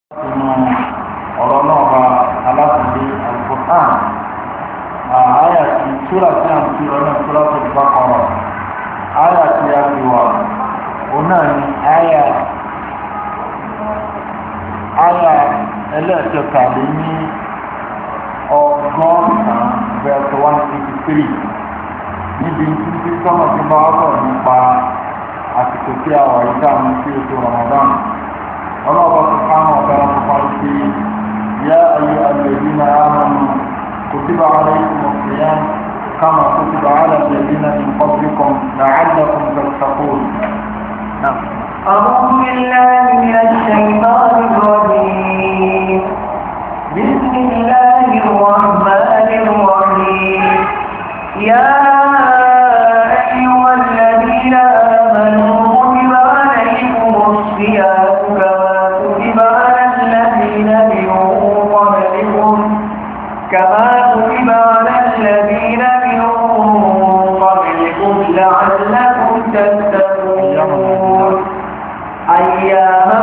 ọ̀rọ̀ náà bá alákùnrin Al-Qur'an àyà tí súrà tí a ń fi ọ̀nà súrà tó bá kọ̀rọ̀ àyà tí a fi wà ọ̀nà ní àyà ẹlẹ́ẹ̀kẹtàlẹ́ ní ọgọ́rùn-ún verse 183 níbi títí sọ́nà tó bá wà nípa àsìkò tí a wà yíká ní sí oṣù Ramadan. الله سبحانه وتعالى قال يا أيها الذين آمنوا كتب عليكم الصيام كما كتب على الذين من قبلكم لعلكم تتقون. نعم. أعوذ بالله من الشيطان الرجيم. بسم الله الرحمن الرحيم. يا أيها الذين آمنوا كتب عليكم الصيام كما كتب على الذين من قبلكم لعلكم تتقون أياما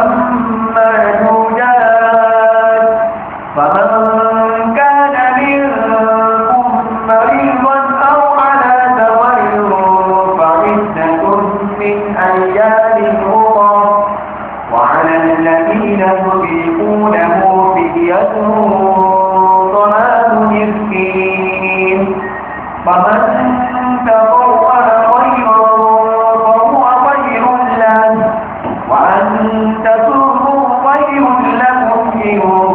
معدودات فمن كان منكم مريضا أو على سفر فعدة من أيام أخرى وعلى الذين يطيقونه فدية فمن تطوع خيرا فهو خير له وأن تصوموا خير لكم إن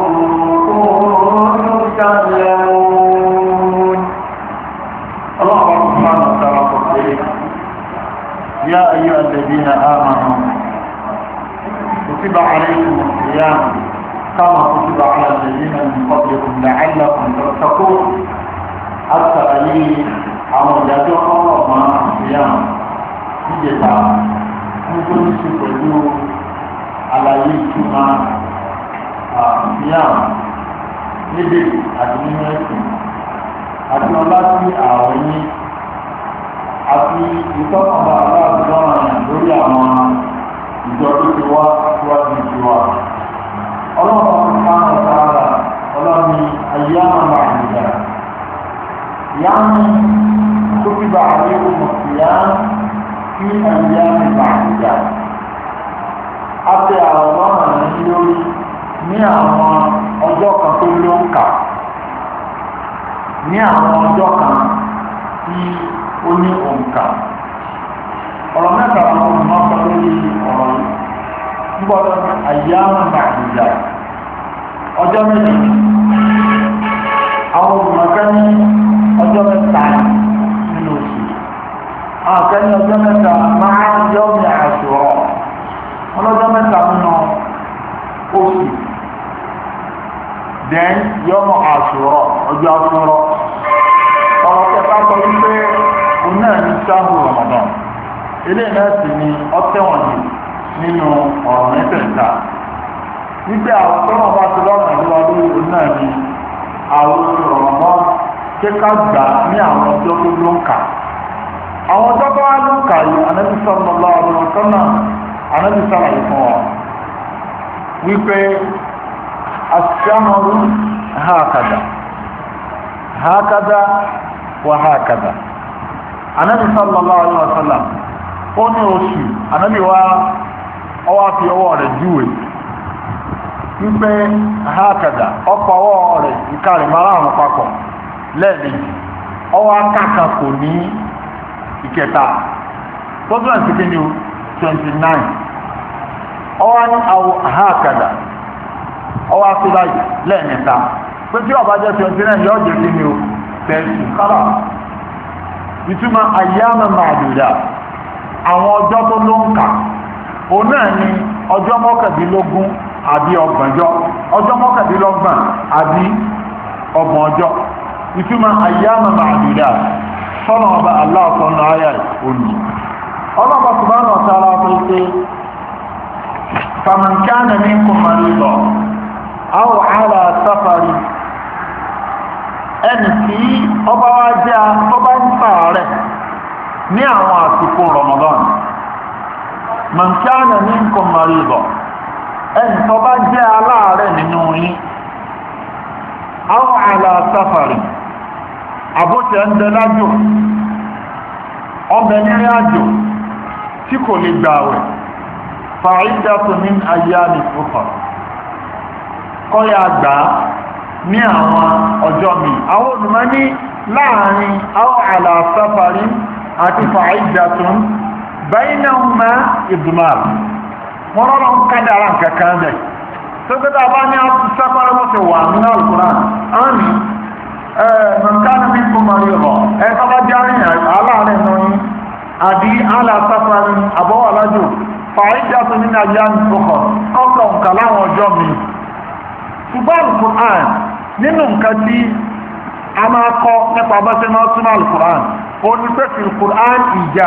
كنتم تعلمون. الله سبحانه وتعالى يا أيها الذين آمنوا كتب عليكم الصيام كما كتب على الذين من قبلكم لعلكم تتقون. àtàlàyé àwọn ìdájọ́ ọ̀rọ̀ máa àfihàn níjẹta nítorí ṣe pẹ̀lú àlàyé ìtumọ̀ àfihàn níbi àti nínú ẹ̀sìn àti ọlá sí àwọn yín àti ìtọ́kànlá aláàbùdọ́ràn lórí àwọn ìjọ tó ti wá síwájú ìjọba ọlọ́run máa ń sára ọlọ́run ayé àwọn àgbègbè. يعني كتب عليكم الصيام في أيام معدودة àti àwọn ọ̀nà lórí ní àwọn ọjọ́ kan tó ló ń kà ní àwọn ọjọ́ kan tí ó ní òǹkà ọ̀rọ̀ mẹ́ta àwọn olùmọ̀ọ́sọ lórí ọ̀rọ̀ yìí gbọ́dọ̀ ní àyàmù màdùdà ọjọ́ méjì àwọn olùmọ̀ọ́sọ ní ọjọ́ mẹ́ta nínú oṣù àwọn akẹ́ni ọjọ́ mẹ́ta máa ń yọ ní àṣùrọ̀ ọlọ́jọ́ mẹ́ta nínú oṣù then yọmọ àṣùrọ̀ ọjọ́ àṣùrọ̀ ọ̀rọ̀ kẹta sọ wípé òun náà ní sáhù Ramadan eléyìí náà sì ni ọtẹ̀wọ̀n jù nínú ọ̀rọ̀ mẹ́tẹ̀ẹ̀ta wípé àwọn tọ́nà bá ti lọ́rùn ìlúwa lórí òun náà ní àwọn oṣù Ramadan kíkà gbà ní àwọn ọjọ́ tó ló ń kà àwọn ọjọ́ tó wá ló ń kà yìí Ànábì sallallahu alaihi wasallam Ànábì sàlàyé fún wa wípé as-shahru hakada wa hakada Ànábì sallallahu alaihi wasallam ó ní oṣù Ànábì wa ọwọ́ fi ọwọ́ rẹ̀ júwe wípé hakada ọ̀pọ̀ ọwọ́ rẹ̀ ìkàrí márùn-ún papọ̀ lẹ́ẹ̀mejì ọwọ́ akáka kò ní ìkẹta tọ́jú àti kíni 29 ọwọ́ ní àwọ̀ àhákàdà ọwọ́ akúláyì lẹ́ẹ̀mẹ́ta pé tí ọba jẹ́ 29 yóò jẹ́ kíni 30 kára ìtumọ̀ àyàmà màdùdà àwọn ọjọ́ tó ló ń kà òun náà ni ọjọ́ mọ́kàndínlógún àbí ọgbọ̀njọ́ ọjọ́ mọ́kàndínlọ́gbọ̀n àbí ọgbọ̀n ọjọ́ ìtumọ̀ àyàmà màdùdà sọ́nà ọba aláàtọ̀nà ayà òní ọlọ́pàá subhanahu wa ta'ala pé faman kana minkum maridan aw ala safari ẹni tí ọba wá jẹ́ ọba ń sàárẹ̀ ní àwọn àsìkò Ramadan man kana minkum maridan ẹni tó bá jẹ́ aláàrẹ̀ rẹ̀ ń bẹ lájò ọbẹ̀ nírin àjò tí kò lè gbà àwẹ̀ fa'idatu min ayyamin ukhra kọ́yà gbà ní àwọn ọjọ́ mi àwọn olùmọ̀ ní láàrin àwọn ala safarin àti fa'idatun baynahuma idmar wọ́n rọ́rọ̀ ń kádàrà kankan bẹ̀ tó gbẹ́ta bá ní àti sáfàrí wọ́n ti wà nínú Al-Qur'an àmì mọ̀kánà bí kò mọ̀rí rọ̀ ẹ̀ka bá jẹ́ àrìn aláàrẹ̀ náà yìí àbí ala safarin àbọ̀wà lájò fa'idatun min ayyamin ukhra ọkọ̀ nǹkan láwọn ọjọ́ mi ṣùgbọ́n Al-Qur'an nínú nǹkan tí a máa kọ́ nípa bá ṣe máa túnmọ̀ Al-Qur'an ó ní pé fi Al-Qur'an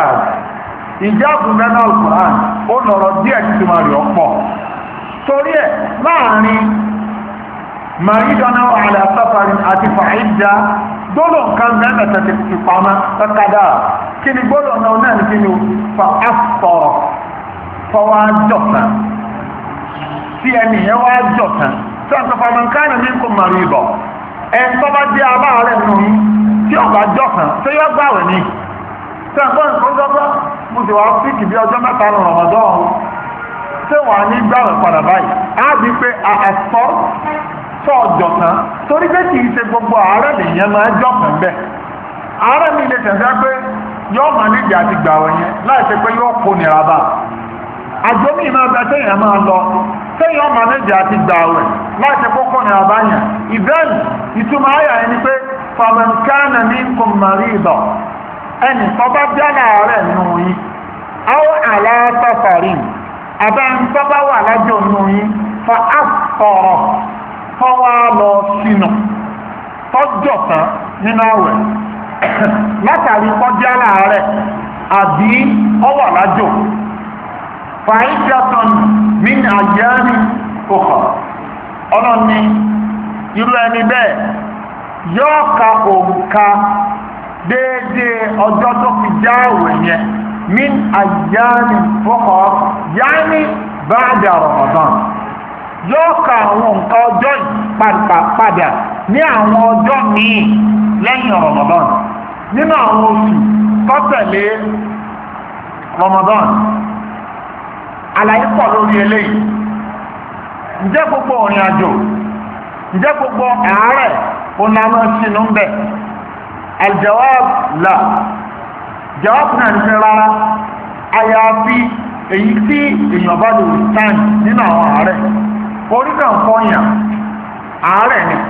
ìjáàbù mẹ́nà Al-Qur'an ó lọ̀rọ̀ díẹ̀ tí ma rí ọ̀pọ̀ torí ẹ̀ láàrin maridana ala safarin àti fa'idda gbọ́lọ̀ nǹkan mẹ́mẹ́ta ti fi pamọ́ tọ́kadà kí ni gbọ́lọ̀ náà ní kí ni fa afọ́rọ̀ fọwọ́ jọ̀sán tí ẹnìyàn wá jọ̀sán sọ́nà fàmọ́nkánà ní kò mọ̀rí bọ̀ ẹn tó bá jẹ́ aláàrẹ̀ nù tí ọba jọ̀sán tó yọ gbàwẹ̀ ní sọ́nà ìfọ́jọ́gbọ́ mo sì wá fíkì bí ọjọ́ mẹ́ta nù Ramadan tí wọ́n ní gbàwẹ̀ padà báyìí á bí pé àṣọ tó jọ̀sán torí pé kì í ṣe gbogbo àárẹ̀ nìyẹn máa jọ̀sán bẹ́ẹ̀ àárẹ̀ mi lè tẹ̀sẹ̀ pé yóò máa nídìí àti gbàwẹ̀ yẹn láì ṣe pé yóò kó nira bá àjọmí máa bẹ téèyàn máa lọ téèyàn ọmọ méjì àti gbààwẹ̀ láti kókó ní àbáyàn ìbẹ́ẹ̀lì ìtumọ̀ ayà ẹni pé fàmẹ́ǹkánà ní kòmàrídọ̀ ẹni tọ́bá jálà rẹ̀ nù yí áwọ́ àlàáfàfàrí àbẹ́ntọ́bá wà lájò nù yí fa àfọ̀rọ̀ tọ́wá lọ sínú tọ́jọ̀tán nínú àwẹ̀ látàrí kọjálà rẹ̀ àbí ọwà lájò fàíjàtàn min àyàní òkà ọlọ́ni irú ẹni bẹ́ẹ̀ yóò ka òǹkà déédéé ọjọ́ tó fi já àwẹ̀ yẹn min àyàní òkà yáni ba'da Ramadan yóò ka àwọn nǹkan ọjọ́ padà ní àwọn ọjọ́ míì lẹ́yìn Ramadan nínú àwọn oṣù tó tẹ̀lé Ramadan àlàyé pọ̀ lórí eléyìí ǹjẹ́ gbogbo òrìn àjò ǹjẹ́ gbogbo àárẹ̀ onáná sínú ń bẹ̀ aljawab la jawab náà ní rárá àyàfi èyí tí èèyàn bá lè stand nínú àwọn àárẹ̀ orí kan fọyàn àárẹ̀ ni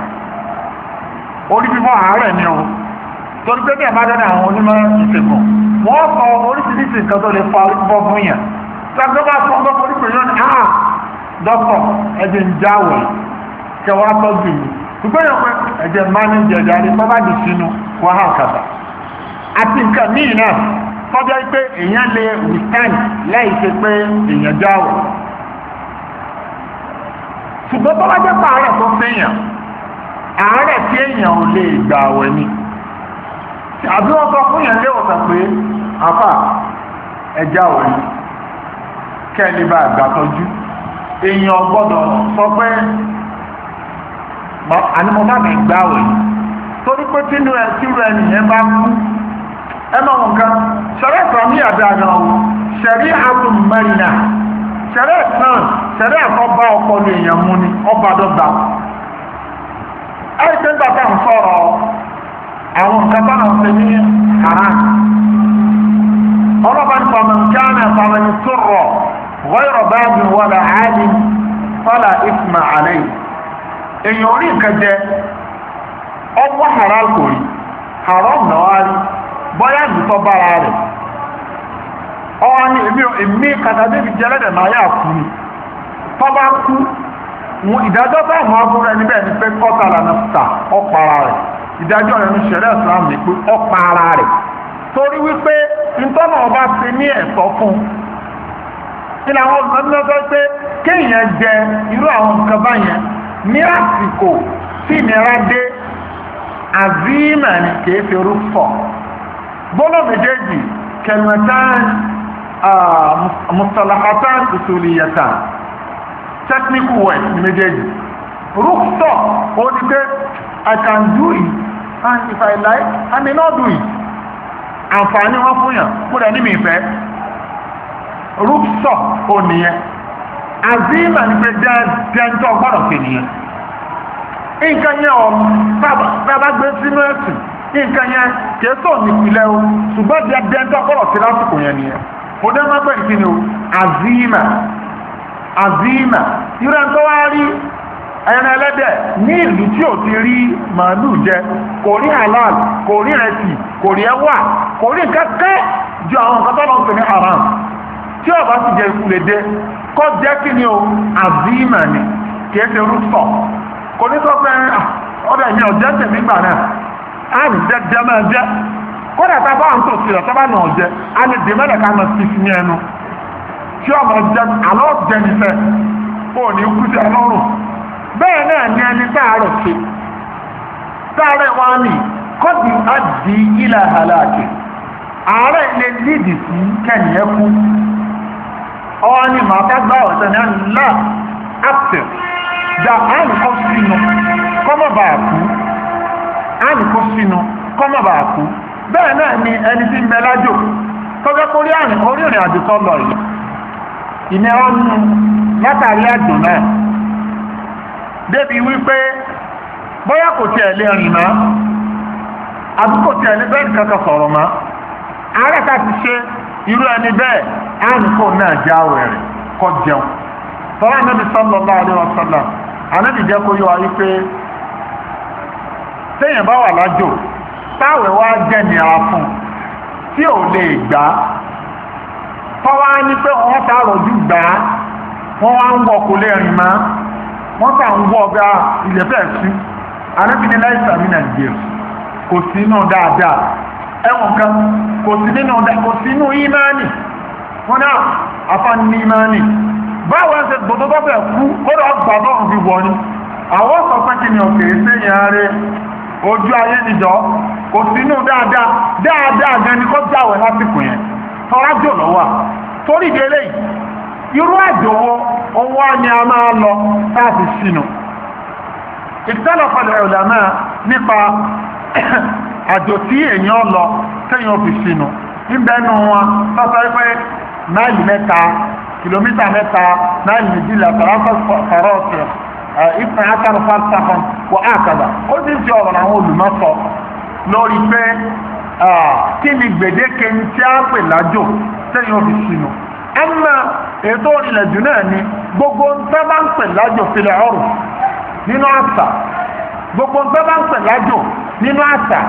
orí fífọ́ àárẹ̀ ni o torí pé bí ẹ̀ bá dáná àwọn onímọ̀ ìṣègùn wọ́n sọ oríṣiríṣi nǹkan tó lè fa orí fífọ́ fún yàn sàgbọ́bá tó ń bọ́ forí pè yọ́ ní àà dọ́kọ̀ ẹ̀jẹ̀ ń jáwẹ̀ kẹwàá tọ́jú mi ṣùgbọ́n yọ pé ẹ̀jẹ̀ mánéjì ẹ̀jẹ̀ àrí bọ́bá dì sínú wàhálà kàtà àti nǹkan míì náà tọ́jọ́ pé èèyàn lè withstand láì ṣe pé èèyàn jáwẹ̀ ṣùgbọ́n bọ́bá jẹ́ pé àárẹ̀ tó fẹ́yàn àárẹ̀ tí èèyàn ò lè gbà àwẹ̀ ni àbí wọ́n sọ fún yàn léwọ̀sàn pé àfà ẹ̀já àwẹ̀ ni kẹ́lì bá àgbàtọ́jú èèyàn gbọ́dọ̀ sọ pé ànímọ́bá mi gbáwẹ̀ torí pé tínú ẹ̀ tí rẹ̀ nìyẹn bá kú ẹmọ nǹkan ṣẹ̀rẹ́ ìfàmí àdáàdà ọ̀hún ṣẹ̀rí àtún mẹ́rinà ṣẹ̀rẹ́ ìtàn ṣẹ̀rẹ́ àkọ́bá ọpọlọ èèyàn mú ni ọba dọ́gba ẹ̀rí pé gbàtà ń sọ̀rọ̀ àwọn nǹkan bá náà ṣe ní haram ọlọ́ba ní fàmìkánà fàmìkánà tó rọ̀ غير باب ولا عالم فلا إثم عليه èyàn orí nǹkan jẹ ọgbọ́ haram kò rí haram náà wá rí bọ́yá nìtọ́ bára rẹ̀ ọwá ní èmi kàtàdébì jẹ́ lẹ́dẹ̀ máa yà kú ni tọ́ bá kú ìdájọ́ bá mọ́ fún rẹ̀ níbẹ̀ ní pé kọ́tàlá náà ta ọ̀pàrà rẹ̀ ìdájọ́ rẹ̀ ní ṣẹ̀rẹ́ Islam ní pé ọ̀pàrà rẹ̀ torí wípé ìtọ́nà ọba ti ní ẹ̀tọ́ fún kí ni àwọn olùmọ́tò pé kéèyàn jẹ irú àwọn nǹkan báyẹn ní àsìkò tí ìnira dé àzíìmà ní kìí fi rúfọ̀ gbọ́dọ̀ méjèèjì kẹlmẹ̀tán mustalahatan usuliyatan technical word ní méjèèjì rúfọ̀ ó ní pé I can do it and if I like I may not do it. Àǹfààní wọn fún yàn kó dẹ̀ ní mi ìfẹ́ rúpsọ̀ ò nìyẹn azima ní pé dẹ́ntọ́ gbọ́dọ̀ pè nìyẹn. Nǹkan yẹn ọ̀ bàbá gbé sínú ẹ̀sìn nǹkan yẹn kìí sọ̀ nípìnlẹ̀ o ṣùgbọ́n dẹ́ntọ́ gbọ́dọ̀ sí lásìkò yẹn nìyẹn. Mo dẹ́ máa pẹ́ ìkíni o azima irú tó wá rí ẹran ẹlẹ́dẹ̀ ní ìlú tí ò ti rí màálù jẹ kò rí halal kò rí rẹsì kò rí ẹwà kò rí kẹ́kẹ́ ju àwọn nǹkan tó lọ sí ní haram tí ọba sì jẹ ikú lè dé kọ́ jẹ́ kí ni o azima ni kìí ṣe rúfọ̀ kò ní sọ pé ọ̀dọ̀ ìmí ọ̀jẹ́ tèmi gbà náà á ní jẹ́ máa jẹ́ kódà tá a bá ń tò sí rẹ̀ sábà náà jẹ́ á ní dè mẹ́lẹ̀ ká máa fi sí ní ẹnu tí ọmọ jẹ́ àlọ́ jẹ́ nífẹ̀ ó ní kú sí ọlọ́run bẹ́ẹ̀ náà ní ẹni táàrọ̀ ṣe táàrẹ̀ wá ní kọ́dù àdì ilẹ̀ àhàlàkì ààrẹ ilé lídì sí kẹ́nìyàn kú ọwọ́ ni màá bá gbá ọ̀sẹ̀ ní àná àpẹ̀ da ànìkọ́ sínú kọ́mọ̀bà kú ànìkọ́ sínú kọ́mọ̀bà kú bẹ́ẹ̀ náà ni ẹni tí ń bẹ lájò tọ́jọ́ kórí orí ìrìn àjò tó lọ yìí ìnira nù látàrí àjò náà débi wípé bóyá kò tiẹ̀ lè rìn mọ́ àbí kò tiẹ̀ lè bẹ́ẹ̀ kankan sọ̀rọ̀ mọ́ ààrẹ ká ti ṣe irú ẹni bẹ́ẹ̀ ànìkò náà já wẹ̀rẹ̀ kọ́ jẹun tọ́lá Ànábì sallallahu alaihi wasallam Ànábì jẹ́ kó yọ wá wípé téèyàn bá wà lájò táwẹ̀ wá jẹ́ nira fún tí ò lè gbà tọ́wá ní pé wọ́n ta rọ̀jú gbà wọ́n wá ń wọ̀ kò lè rìn mọ́ wọ́n tà ń wọ́ ọ̀gá ilẹ̀ fẹ́ sí arábìnrin láìsà ní nàìjíríà kò sí inú dáadáa ẹwọ̀n kan kò sí inú ìmáànì wọ́n náà afáàní ní ìmáànì báwo ẹ̀ ń ṣe gbogbo tó fẹ́ kú ó lọ gbà bọ́ọ̀rùn fi wọ̀ ni àwọn sọ pé kí ni òkè sẹ́yìn ààrẹ ojú ayé nìjọ kò sí inú dáadáa gan ni kó jáwẹ̀ lásìkò yẹn tọ́rájò lọ́wọ́ torí ìdílé yìí irú àjòwò owó ni a máa lọ láti sínú ìtẹ́lọ̀pọ̀lẹ̀ ulama nípa àjò tí èèyàn lọ tẹ́yàn fi sínú níbẹ̀ẹ́nu wọn sọ́sọ́ pé máìlì 3 kìlómítà 3 máìlì méjìlá fọ́rọ́ọ̀sì ìpín akárùfáàtàkùn wọ àkàdà ó ti ń fi ọ̀rọ̀ àwọn olùmọ́sọ lórí pé kí ni gbèdéke tí a pè lájò tẹ́yàn fi sínú ẹ̀mà ètò ìrìnlẹ̀ jù náà ni gbogbo ǹtẹ́ bá ń pè lájò filẹ̀ ọrùn nínú àṣà gbogbo ǹtẹ́ bá ń pè lájò nínú àṣà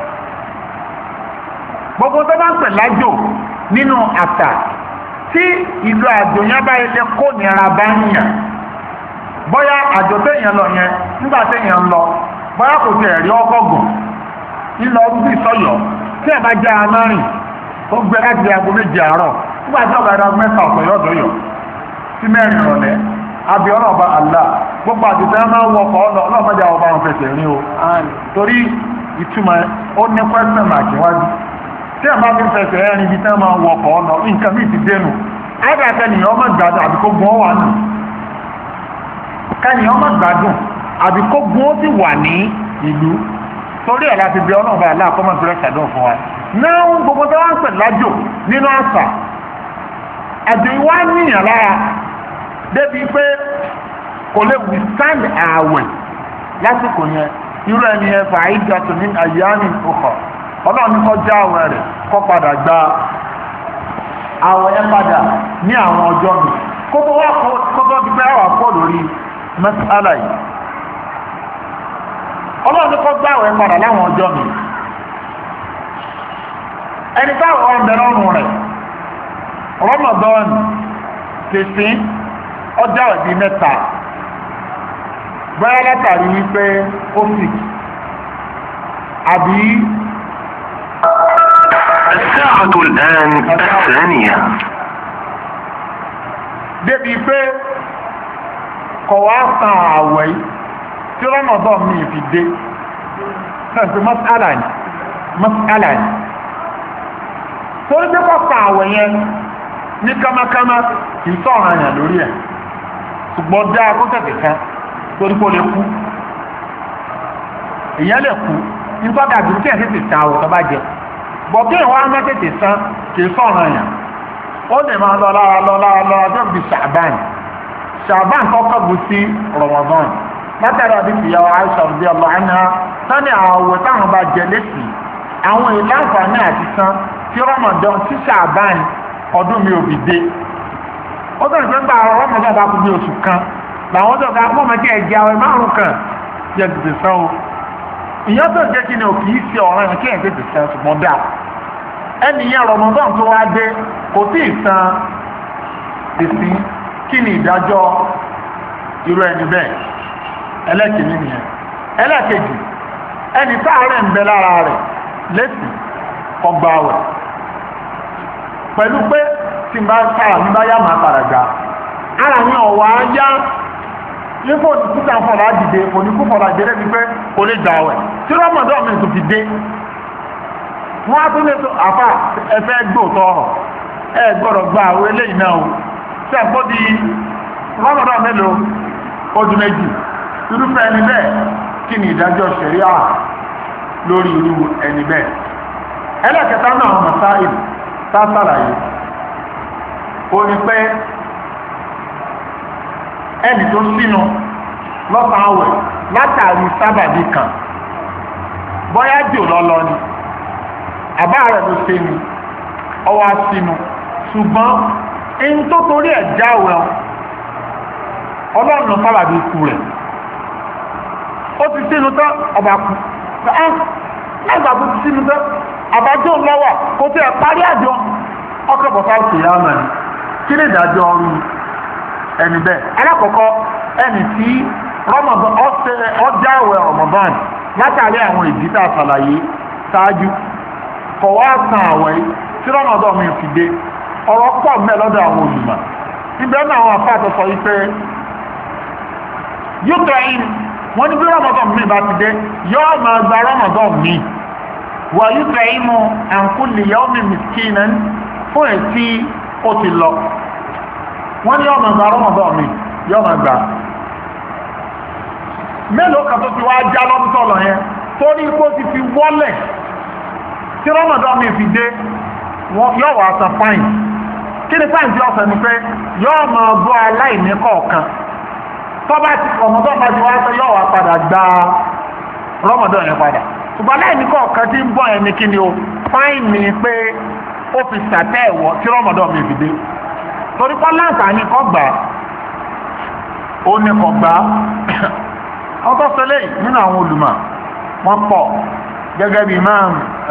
gbogbo ǹtẹ́ bá ń pè lájò nínú àṣà tí ìlú àjò yẹn bá ilé kó nira bá ń yàn bóyá àjò téèyàn lọ yẹn nígbà téèyàn lọ bóyá kò tẹ̀ rí ọgọ́gùn ńlọ bí sọyọ tí ẹ̀ bá jẹ́ amárìn ó gbé láti aago 7 àárọ̀ nígbà tí ọ̀gá ẹ̀dá 6 ọ̀pọ̀ yọ̀dọ̀ yọ̀ sí 4 ìrọ̀lẹ́ àbí ọlọ́ọ̀bá Allah gbogbo àdìsẹ́ máa ń wọkọ̀ ọlọ́ọ̀mọdé àwọn ọba àwọn fẹsẹ̀ rí o torí ìtumọ̀ ó ní question mark wájú tí ẹ̀ máa fi fẹsẹ̀ ẹ̀rin ibi tẹ́ máa ń wọkọ̀ ọ̀nà nǹkan mí ti dénú ẹ̀dà kẹ́nìyàn ọmọ gbádùn àbí kó gun ó wà nù kẹ́nìyàn ọmọ gbádùn àbí kó gun ó sì wà ní ìlú torí ẹ̀ láti bí ọlọ́ọ̀bá Allah kọ́mọ̀ ìfúrẹ́ ṣàdún fún wa náà gbogbo tó wá ń pè lájò nínú àṣà àjò ìwá níyàn lára débi pé kò lè withstand ààwẹ̀ lásìkò yẹn irú ẹni yẹn fà áìjà tó ní àyàní òkò ọlọ́run kọ́ já àwẹ̀ rẹ̀ kọ́ padà gba àwẹ̀ yẹn padà ní àwọn ọjọ́ mi kótó ti pẹ́ àwọn àpọ̀ lórí mẹ́sàlá yìí ọlọ́run kọ́ gbá àwẹ̀ padà láwọn ọjọ́ mi ẹni táwọn ọ̀bẹ̀ lọ́rùn rẹ̀ Ramadan tèsí ọjọ́ ìbí 3 bóyá látàrí wípé ó fi àbí الساعة الآن 2 débi pé kọ̀ wá san àwẹ̀ tí Ramadan mi fi dé sẹ́ǹtì mas'ala ni torí pé kọ́ san àwẹ̀ yẹn ní kámákámá kì í sọ̀rọ̀ àyàn lórí ẹ̀ ṣùgbọ́n dá kó tẹ̀tẹ̀ kan torí kó lè kú èèyàn lè kú nígbà dàbí kí ẹ̀ tètè san àwẹ̀ tó bá jẹ bọ̀ kí ìwọ́n á mẹ́tètè san kì í sọ̀rọ̀ yàn ó lè máa lọ lára tó bí ṣàbán kọ́kọ́ bù sí Ramadan látàrí àbí ìyàwó Aisha radiyallahu anha sani àwẹ̀ táwọn bá jẹ lẹ́sìn àwọn ìlànfààní àti san tí Ramadan tí ṣàbán ọdún mi ò fi dé ó tẹ̀lé pé nígbà Ramadan bá kú bí oṣù kan làwọn tó ga mọ́ mẹ́kẹ́ ẹ̀jẹ̀ àwẹ̀ márùn kan yẹ tètè san o ìyẹn tó jẹ́ kí ni ò kì í ṣe ọ̀ràn yẹn kí ẹ̀ tètè san ṣùgbọ́n dáa ẹni yẹn Ramadan tó wá dé kò tí ì san èsì kí ni ìdájọ́ irú ẹni bẹ́ẹ̀ ẹlẹ́kìnní nìyẹn ẹlẹ́kejì ẹni táàrẹ̀ ń bẹ lára rẹ̀ lẹ́sìn ọgbà àwẹ̀ pẹ̀lú pé tí n bá sára mi bá yá máa padà gbà ara ní ọ̀wà ayá nípò ní títà fọ̀lá dìde kò ní kú fọ̀lá dìde bí pé kò lè gbà àwẹ̀ tí Ramadan mi tó fi dé wọ́n á tún lè tó àfà ẹ̀fẹ́ gbòòtọ́ ọ̀rọ̀ ẹ gbọ́dọ̀ gba àwọn eléyìí náà o tí a gbọ́ di Ramadan mélòó ọdún méjì irúfẹ́ ẹni bẹ́ẹ̀ kí ni ìdájọ́ ṣẹ̀ríà lórí irú ẹni bẹ́ẹ̀ ẹlẹ́kẹta náà masáìlì tá a sàlàyé ó ní pé ẹni tó sínú lọ́sàn-án àwẹ̀ látàrí sábàbí kan bóyá jò lọ́lọ́ ni àbá rẹ̀ ló ṣe ni ọwọ́ sínú ṣùgbọ́n in tó torí ẹ̀ jáwẹ̀ ọlọ́run sábàbí ikú rẹ̀ ó ti sínú tán ọba kú láìgbà tó ti sínú tán àbájọ́ lọ́wọ́ kò tí ẹ̀ parí àjọ ọkọ̀ bọ̀tá òkè yá ọ̀nà ni kí ni ìdájọ́ ọrú ẹni bẹ́ẹ̀ alákọ̀ọ́kọ́ ẹni tí ọjáwẹ̀ Ramadan látàrí àwọn ìdí tá a ṣàlàyé ṣáájú kọ̀ wá san àwẹ̀ tí Ramadan mi fi dé ọ̀rọ̀ pọ̀ mẹ́ lọ́dọ̀ àwọn olùmọ̀ níbẹ̀ náà àwọn afáàtọ̀ sọ wípé yóò tọ́ ẹ̀yìn wọ́n ní bí Ramadan mi bá ti dé yóò máa gba Ramadan mi wà yóò tọ́ ẹ̀yìn mu an kulli yawmin miskinan fún ètí ó ti lọ wọ́n ní yóò máa gba Ramadan mi yóò máa gbà mélòó kan tó ti wá já lọ́dún tọ̀lọ̀ yẹn torí kó ti fi wọ́lẹ̀ tí Ramadan mi fi dé yóò wá san fáìn kí ni fáìn tí ó sọ ni pé yóò máa bọ́ aláìní kọ̀ọ̀kan tọ́ba ti Ramadan bá ti wá sọ yóò wá padà gba Ramadan yẹn padà ṣùgbọ́n aláìní kọ̀ọ̀kan tí ń bọ̀ yẹn ni kí ni o fáìn ni pé ó fi sàtẹ́ ẹ̀wọ̀ tí Ramadan mi fi dé torí pé láǹfààní kọ́ gbà ó ní kọ́ gbà ọkọ̀ sọlẹ̀ nínú àwọn olùmọ̀ wọ́n pọ̀ gẹ́gẹ́ bí Imam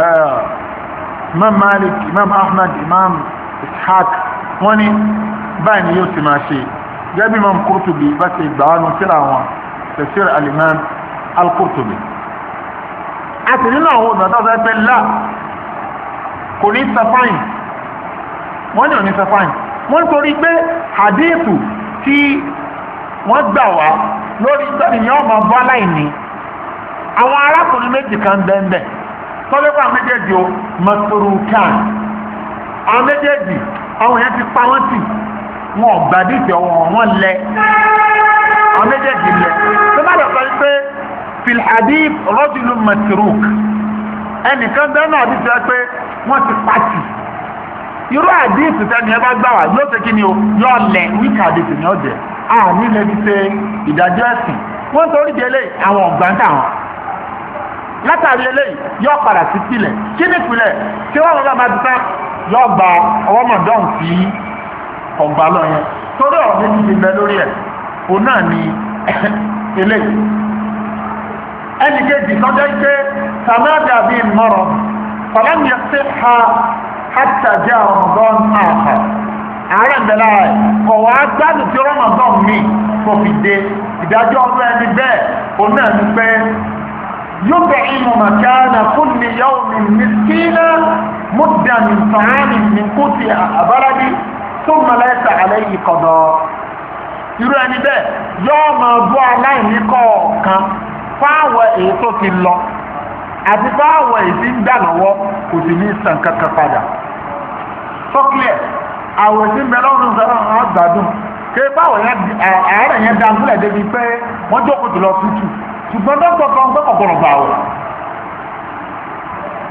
Malik, Imam Ahmad, Imam Ishaq wọ́n ní báyìí ni yóò ti máa ṣe gẹ́gẹ́ bí Imam Qurtubi bá ti gbà wọn síra wọn tafsir al-Imam al-Qurtubi àti nínú àwọn olùmọ̀ fẹ́ pẹ́ lá kò ní safáìn wọ́n ní ò ní safáìn wọ́n torí pé hadithu tí wọ́n gbà wá lórí ìtọ́nìyàn ọmọ bọ́ aláìní àwọn arákùnrin méjì kan bẹ́ẹ̀ tọ́lẹ́pàá méjèèjì o masurukan àwọn méjèèjì àwọn èèyàn ti pa wọ́n tì wọn gbàdíjẹ wọn lẹ àwọn méjèèjì lẹ tó bá lọ sọ pé filhadib rọ́jùlù masuruk ẹnìkan bẹ́ẹ̀ náà ti sọ pé wọ́n ti pàtì irú àdíìsì tẹ́ni ẹ bá gbà wá yóò ṣe kí ni o yóò lẹ wíkà àdíìsì ní ọ̀jẹ̀ nílẹ̀ ti ṣe ìdájọ́ ẹ̀sìn wọ́n torí di eléyìí àwọn ọ̀gbáńtà wọn látàrí eléyìí yóò padà sí sílẹ̀ kí ní ìpìlẹ̀ tí wọ́n lọ́gbà máa ti tán yóò gba ọwọ́ mọ̀dán sí ọ̀gbà lọ yẹn torí ọ̀rọ̀ méjì ti bẹ lórí ẹ̀ òun náà ni eléyìí ẹnì kejì lọ́jọ́ pé sàmẹ́dà bíi mọ́rọ̀ fọlọ́mì ẹ̀sẹ̀ ha hàtàjà Ramadan àhà ààrẹ ìbẹ̀lá rẹ̀ kọ̀ wá gbádùn tí Ramadan mi kò fi dé ìdájọ́ ọdún ẹni bẹ́ẹ̀ òun náà ni pé يطعم مكان كل يوم مسكينا مدا من طعام من قوت بلد ثم ليس عليه قضاء irú ẹni bẹ́ẹ̀ yóò máa bọ́ aláìní kọ̀ọ̀kan fáwọn èyí tó ti lọ àti fáwọn èyí tí ń dà lọ́wọ́ kò sì ní san kankan padà sọ́kìlẹ̀ àwọn èsì mẹ́lẹ́ ọ̀run sọ̀rọ̀ àwọn àgbàdùn ké báwọn àárẹ̀ yẹn dá múlẹ̀ débi pé wọ́n jókòó jùlọ tútù ṣùgbọ́n dọ́kítọ̀ kan gbé kọ̀kọ̀rọ̀ gbà wọ̀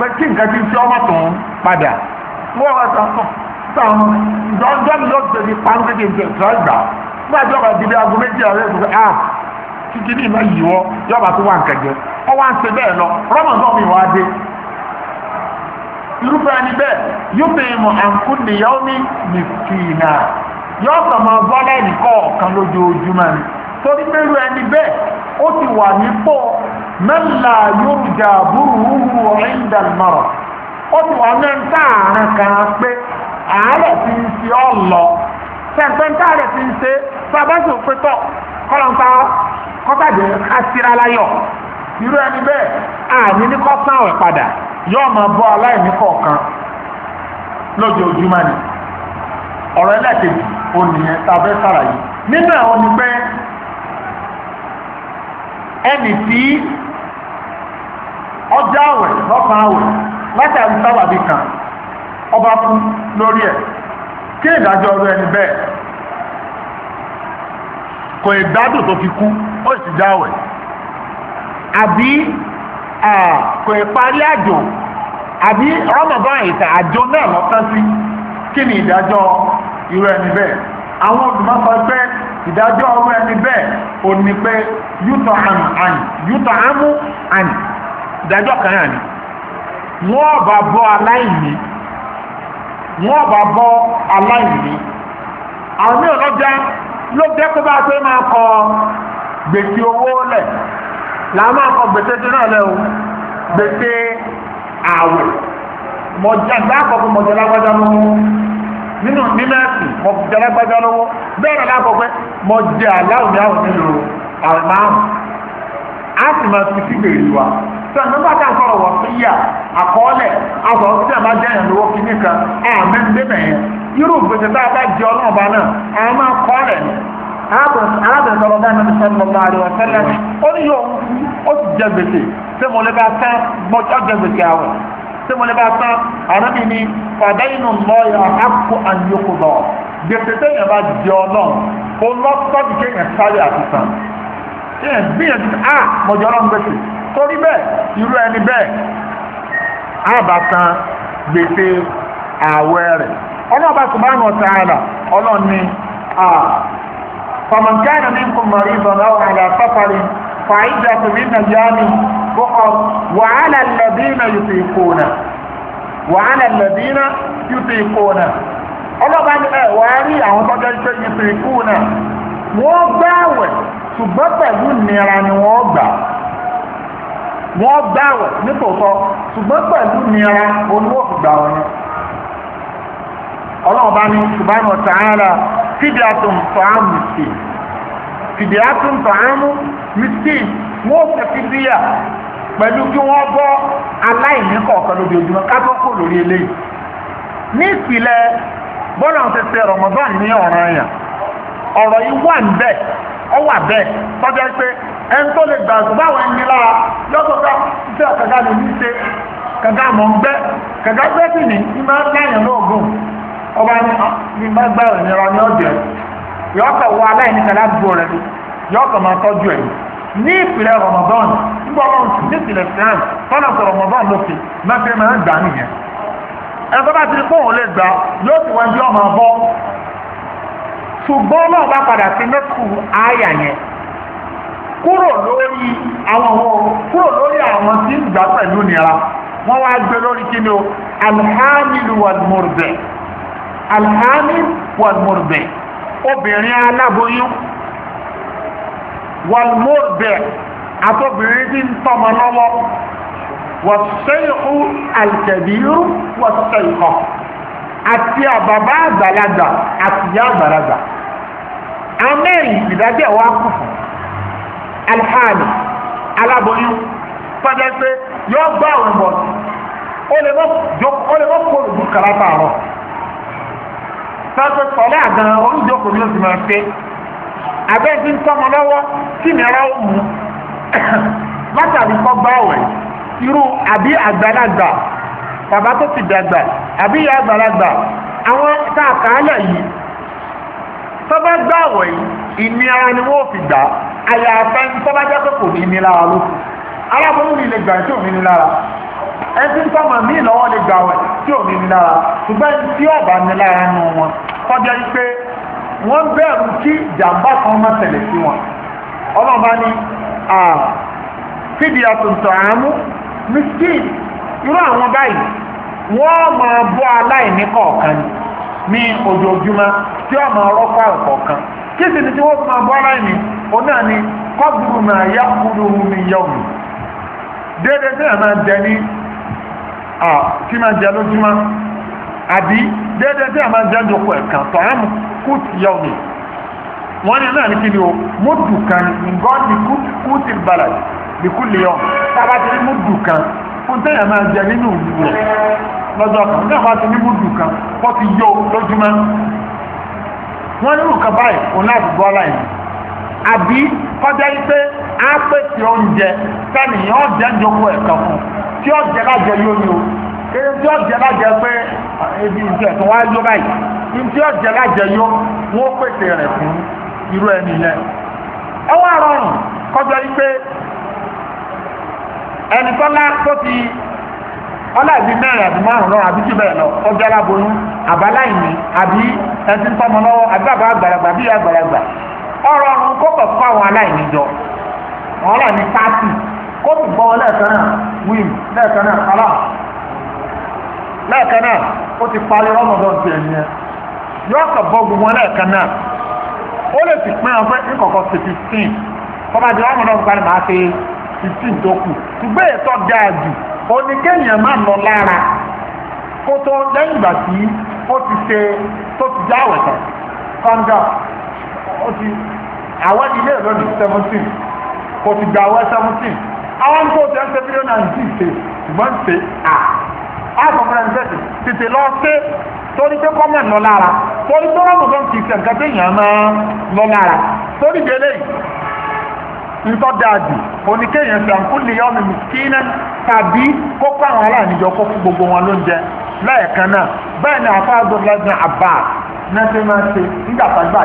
pé kí nǹkan ti fi ọmọ tó ń padà wọ́n wá sàn ìjọ́jọ́ mi yóò tẹ̀lé pàǹkẹ́kẹ́ ìjọ ìgbà nígbà tí ọba ìdílé aago méjì ààrẹ ìgbà kíkí ní ìmọ̀ yìí wọ́ yọba tó wà nǹkan jẹ ọ wá ń ṣe bẹ́ẹ̀ lọ rọ́mọ̀dọ́ mi wá dé irúfẹ́ ẹni bẹ́ẹ̀ yóò bẹ̀rẹ̀ mọ̀ àǹkú nìyàwó ní mìsìkìnà yóò sọ ma bọ́ lẹ́yìn kọ̀ọ̀kan lójoojúmọ́ ni torí pẹ̀lú ẹni bẹ́ẹ̀ ó ti wà nípò mẹ́la yóò jà búrúurú ọ̀rẹ́ndàlmọ́rọ̀ ó ti wà mẹ́ta àárín kan pé àárẹ̀ ti ń ṣe ọ́ lọ sẹ́ńtẹ́ńtà rẹ̀ ti ń ṣe sábàṣù pétọ́ kọ́lọ́ńtà kọ́tàdé kásíra láyọ̀ irú ẹni bẹ́ẹ̀ àní ní kọ́sán ọ̀rẹ́ padà yóò máa bọ́ aláìní kọ̀ọ̀kan lójoojúmọ́ ni ọ̀rọ̀ ẹlẹ́kejì ònìyàn tàbí sàlàyé nínú ẹ̀ òní pé ẹni tí ọjà àwẹ̀ lọ́sàn àwẹ̀ látàrí sábàbí kan ọba kú lórí ẹ̀ kí ìdájọ́ ọ̀rọ̀ ẹni bẹ́ẹ̀ kò ìgbádùn tó fi kú ó sì já àwẹ̀ àbí kò ìparí àjò àbí Ramadan ìta àjò náà lọ́tán sí kí ni ìdájọ́ irú ẹni bẹ́ẹ̀ àwọn olùmọ́sọ pé ìdájọ́ irú ẹni bẹ́ẹ̀ ò ní pé yútọ̀ àmú àní ìdájọ́ kan yà ní wọ́n bá bọ́ aláìní àwọn ní ọlọ́jà ló jẹ́ pé bá pé máa kọ gbèsè owó lẹ̀ làá máa kọ gbèsè tó náà lẹ́ o gbèsè àwẹ̀ mọ̀jẹ̀ lágbájá lọ́wọ́ nínú ẹ̀sìn mọ̀jẹ̀ lágbájá lọ́wọ́ bẹ́ẹ̀rẹ̀ lápọ̀ pé mọ̀jẹ̀ aláwọ̀ ní àwọn nílò àwẹ̀ márùn-ún á sì máa fi sí gbèrè wa sọ nígbà tá à ń sọ̀rọ̀ wọ̀ sí yà àkọọ́lẹ̀ àsọ̀rọ̀ tí a bá jẹ́ èèyàn lówó kìíní kan àmì ń dé bẹ̀yẹn irú gbèsè tá a bá jẹ ọlọ́ọ̀bá náà àwọn máa kọ́ rẹ̀ ni arábìnrin sọ̀rọ̀ bá nàbí sallallahu alaihi wasallam ó ní yóò ó ti jẹ gbèsè tí mo lè bá tán mọ́jọ́ jẹ gbèsè àwẹ̀ tí mo lè bá tán àrábì ni fadainu Allahi ahaqqu an yuqda gbèsè téèyàn bá jẹ ọlọ́run ó lọ́sọ́dì kéèyàn sáré àti sàn kéèyàn gbìyànjú mọ́jọ́ ọlọ́run gbèsè torí bẹ́ẹ̀ irú ẹni bẹ́ẹ̀ àbàtàn gbèsè àwẹ̀ rẹ̀ ọlọ́ọ̀bá subhanahu wa ta'ala ọlọ́ni faman kana minkum maridan aw ala safarin fa'iddatun min ayyamin ukhar wa 'ala alladhina yutiquna ọlọ́ọ̀bá ní wà á rí àwọn tọ́jọ́ iṣẹ́ yutiquna wọ́n gbààwẹ̀ ṣùgbọ́n pẹ̀lú nira ni wọ́n gbààwẹ̀ nítòótọ́ ṣùgbọ́n pẹ̀lú nira olúwòfùgbà wọn ọlọ́run bá ní subhanahu wa ta'ala fídíàtún tọ́ámù miskin wọ́n fẹ́ fídíà pẹ̀lú kí wọ́n bọ́ aláìní kọ̀ọ̀kan lójoojúmọ́ ká tó kò lórí eléyìí ní ìpìlẹ̀ bọ́lá ti ṣe Ramadan ní ọ̀ràn èèyàn ọ̀rọ̀ yìí wà ń bẹ̀ ọ wà bẹ́ẹ̀ tọ́jọ́ pé ẹni tó lè gbà tó báwọn ẹni lára lọ́sọ̀tọ̀ iṣẹ́ kàgá lè ní ṣe kàgá mọ̀ ń gbẹ́ kàgá gbẹ́ sì ní ìmọ̀ láyàn lóògùn ọba ní bá gbá ìnira ní ọjọ́ yọ́kọ̀ wọ aláìní kan ládùúgbò rẹ̀ yọ́kọ̀ máa tọ́jú ẹ̀ ní ìpìlẹ̀ Ramadan nígbà wọn ní ìpìlẹ̀ Islam tọ́nà sọ Ramadan lókè mẹ́fẹ́ máa ń gbà nìyẹn ẹgbẹ́ bá ti rí pòun lè gbà yóò sì wọ́n jẹ́ ọmọ bọ́ ṣùgbọ́n náà bá padà sí mẹ́kù áyà yẹn kúrò lórí àwọn tí ń gbà pẹ̀lú nira wọ́n wá gbé lórí kí ni o alhamilu walmurdi obìnrin aláboyún walmurdi àtobìnrin tí ń tọ́mọ lọ́wọ́ wàṣẹ́yìkú alkabiru wàṣẹ́yìkọ́ àti àbàbá àgbàlagbà àti ìyá àgbàlagbà amẹ́rin ìdájẹ́ wa kù fún alhami aláboyún pẹ́jẹ́ pé yóò gbá àwọn bọ̀ ó lè mọ́ kó olùdó karata rọ̀ sọ́tọ̀ sọ́lá àgbà oríjókòó ní oṣù máa fẹ́ abẹ́ẹ̀dì ń tọ́mọ lọ́wọ́ kí ni ara ó mú látàrí kọ́ gbá ọ̀wẹ̀ irú àbí àgbàlagbà bàbá tó ti dàgbà àbí ìyá àgbàlagbà àwọn káàkàálẹ̀ yìí tọ́bá gbá ọ̀wẹ̀ yìí ìnira ni wọ́n fi gbà àyàfẹ́ tọ́bá jẹ́ pé kò ní ní lára lókù aláboyún ní ilé gbà tí ò ní ní lára ẹtí ń tọ́mọ̀ mí lọ́wọ́ lè gbà wẹ̀ tí ò ní ní lára ṣùgbọ́n tí ọ̀bà ní lára nù wọn kọjá yìí pé wọ́n bẹ̀rù kí jàǹbá kan má tẹ̀lẹ̀ sí wọn ọlọ́ba ní fídíà tuntun àmú miskin irú àwọn báyìí wọ́n máa bọ́ aláìní kọ̀ọ̀kan ní ojoojúmọ́ tí wọ́n máa rọ́pò kọ̀ọ̀kan kí sì ni tí wọ́n máa bọ́ aláìní òun náà ni kọ́gbùrù náà yá kúrú mi yọ̀ mí déédéé tí wọ́n máa jẹ ní tí máa jẹ lójúmọ́ àbí déédéé tí wọ́n máa jẹ lóko ẹ̀kan tọ́ àmú kúùtì yọ̀ mí wọ́n ní náà ní kí ni o múdù kan nǹkan ní kúùtì balà bíkú lè yọ tábà ti ní múdù kan fún téèyàn máa jẹ nínú ìlú rẹ̀ lọ́jọ́ kan ní àwọn àti ní múdù kan kọ́ ti yọ lójúmọ́ wọ́n nínú kan báyìí òun láti gbọ́ láì àbí kọjá yìí pé á pèsè oúnjẹ sẹ́nìyàn ọ̀jẹ̀ ń jókòó ẹ̀kan fún tí ọ̀jẹ̀ lájẹ yóò ní o kéde tí ọ̀jẹ̀ lájẹ pé ebi ìjẹ tó wá yó báyìí ní tí ọ̀jẹ̀ lájẹ yó wọ́n pèsè rẹ̀ fún irú ẹni yẹn ọwọ́ àrọ̀rùn kọjá yìí pé ẹni tọ́lá tó ti ọlọ́ọ̀bí mẹ́rin àbí márùn lọ́rùn àbí jù bẹ́ẹ̀ lọ ọjọ́ aláboyún àbáláìní àbí ẹtí ń tọ́mọ lọ́wọ́ àgbàbà àgbàlagbà bí àgbàlagbà ọ̀rọ̀ ọ̀run kó pọ̀ fún àwọn aláìní jọ àwọn aláìní pàtì kó sì gbọ́ lẹ́ẹ̀kan náà wíìm lẹ́ẹ̀kan náà kálá lẹ́ẹ̀kan náà ó ti parí rọ́mọdọ́n ti ẹ̀yìn ẹ̀ yóò kàn bọ́ gbogbo wọn lẹ́ẹ̀kan náà ó lè sì pín ọpẹ́ níkọ̀kọ́ sí 15 kọ́ba di rọ́mọdọ́n parí máa ṣe 15 tó kù ṣùgbọ́n ètò dáa jù oníkéèyàn máa lọ lára kó tó lẹ́yìn ìgbà tí ó ti ṣe tó ti já àwẹ̀tàn kọ́ńdà ó ti àwọn ilé ìlú ní 17 kò ti gba àwẹ̀ 17 àwọn tó ti ń ṣe fídíò náà ti ṣe ṣùgbọ́n ṣe àfọ̀fẹ́rẹ́ ṣe tètè lọ ṣe torí pé kọ́mẹ̀ lọ lára torí tó rọ́mù tó ń ti ṣe nǹkan téèyàn máa lọ lára torí délé yìí ntọ́ dáadì oníkéèyàn sàǹkú lè yọ ọmọ mìsíkínà tàbí kókó àwọn aláìníjọ kó fún gbogbo wọn lóúnjẹ lẹ́ẹ̀kan náà bẹ́ẹ̀ ni àfáàgbọ́ lẹ́gbẹ̀ẹ́ àbá náà ṣe máa ṣe nígbàtàgbà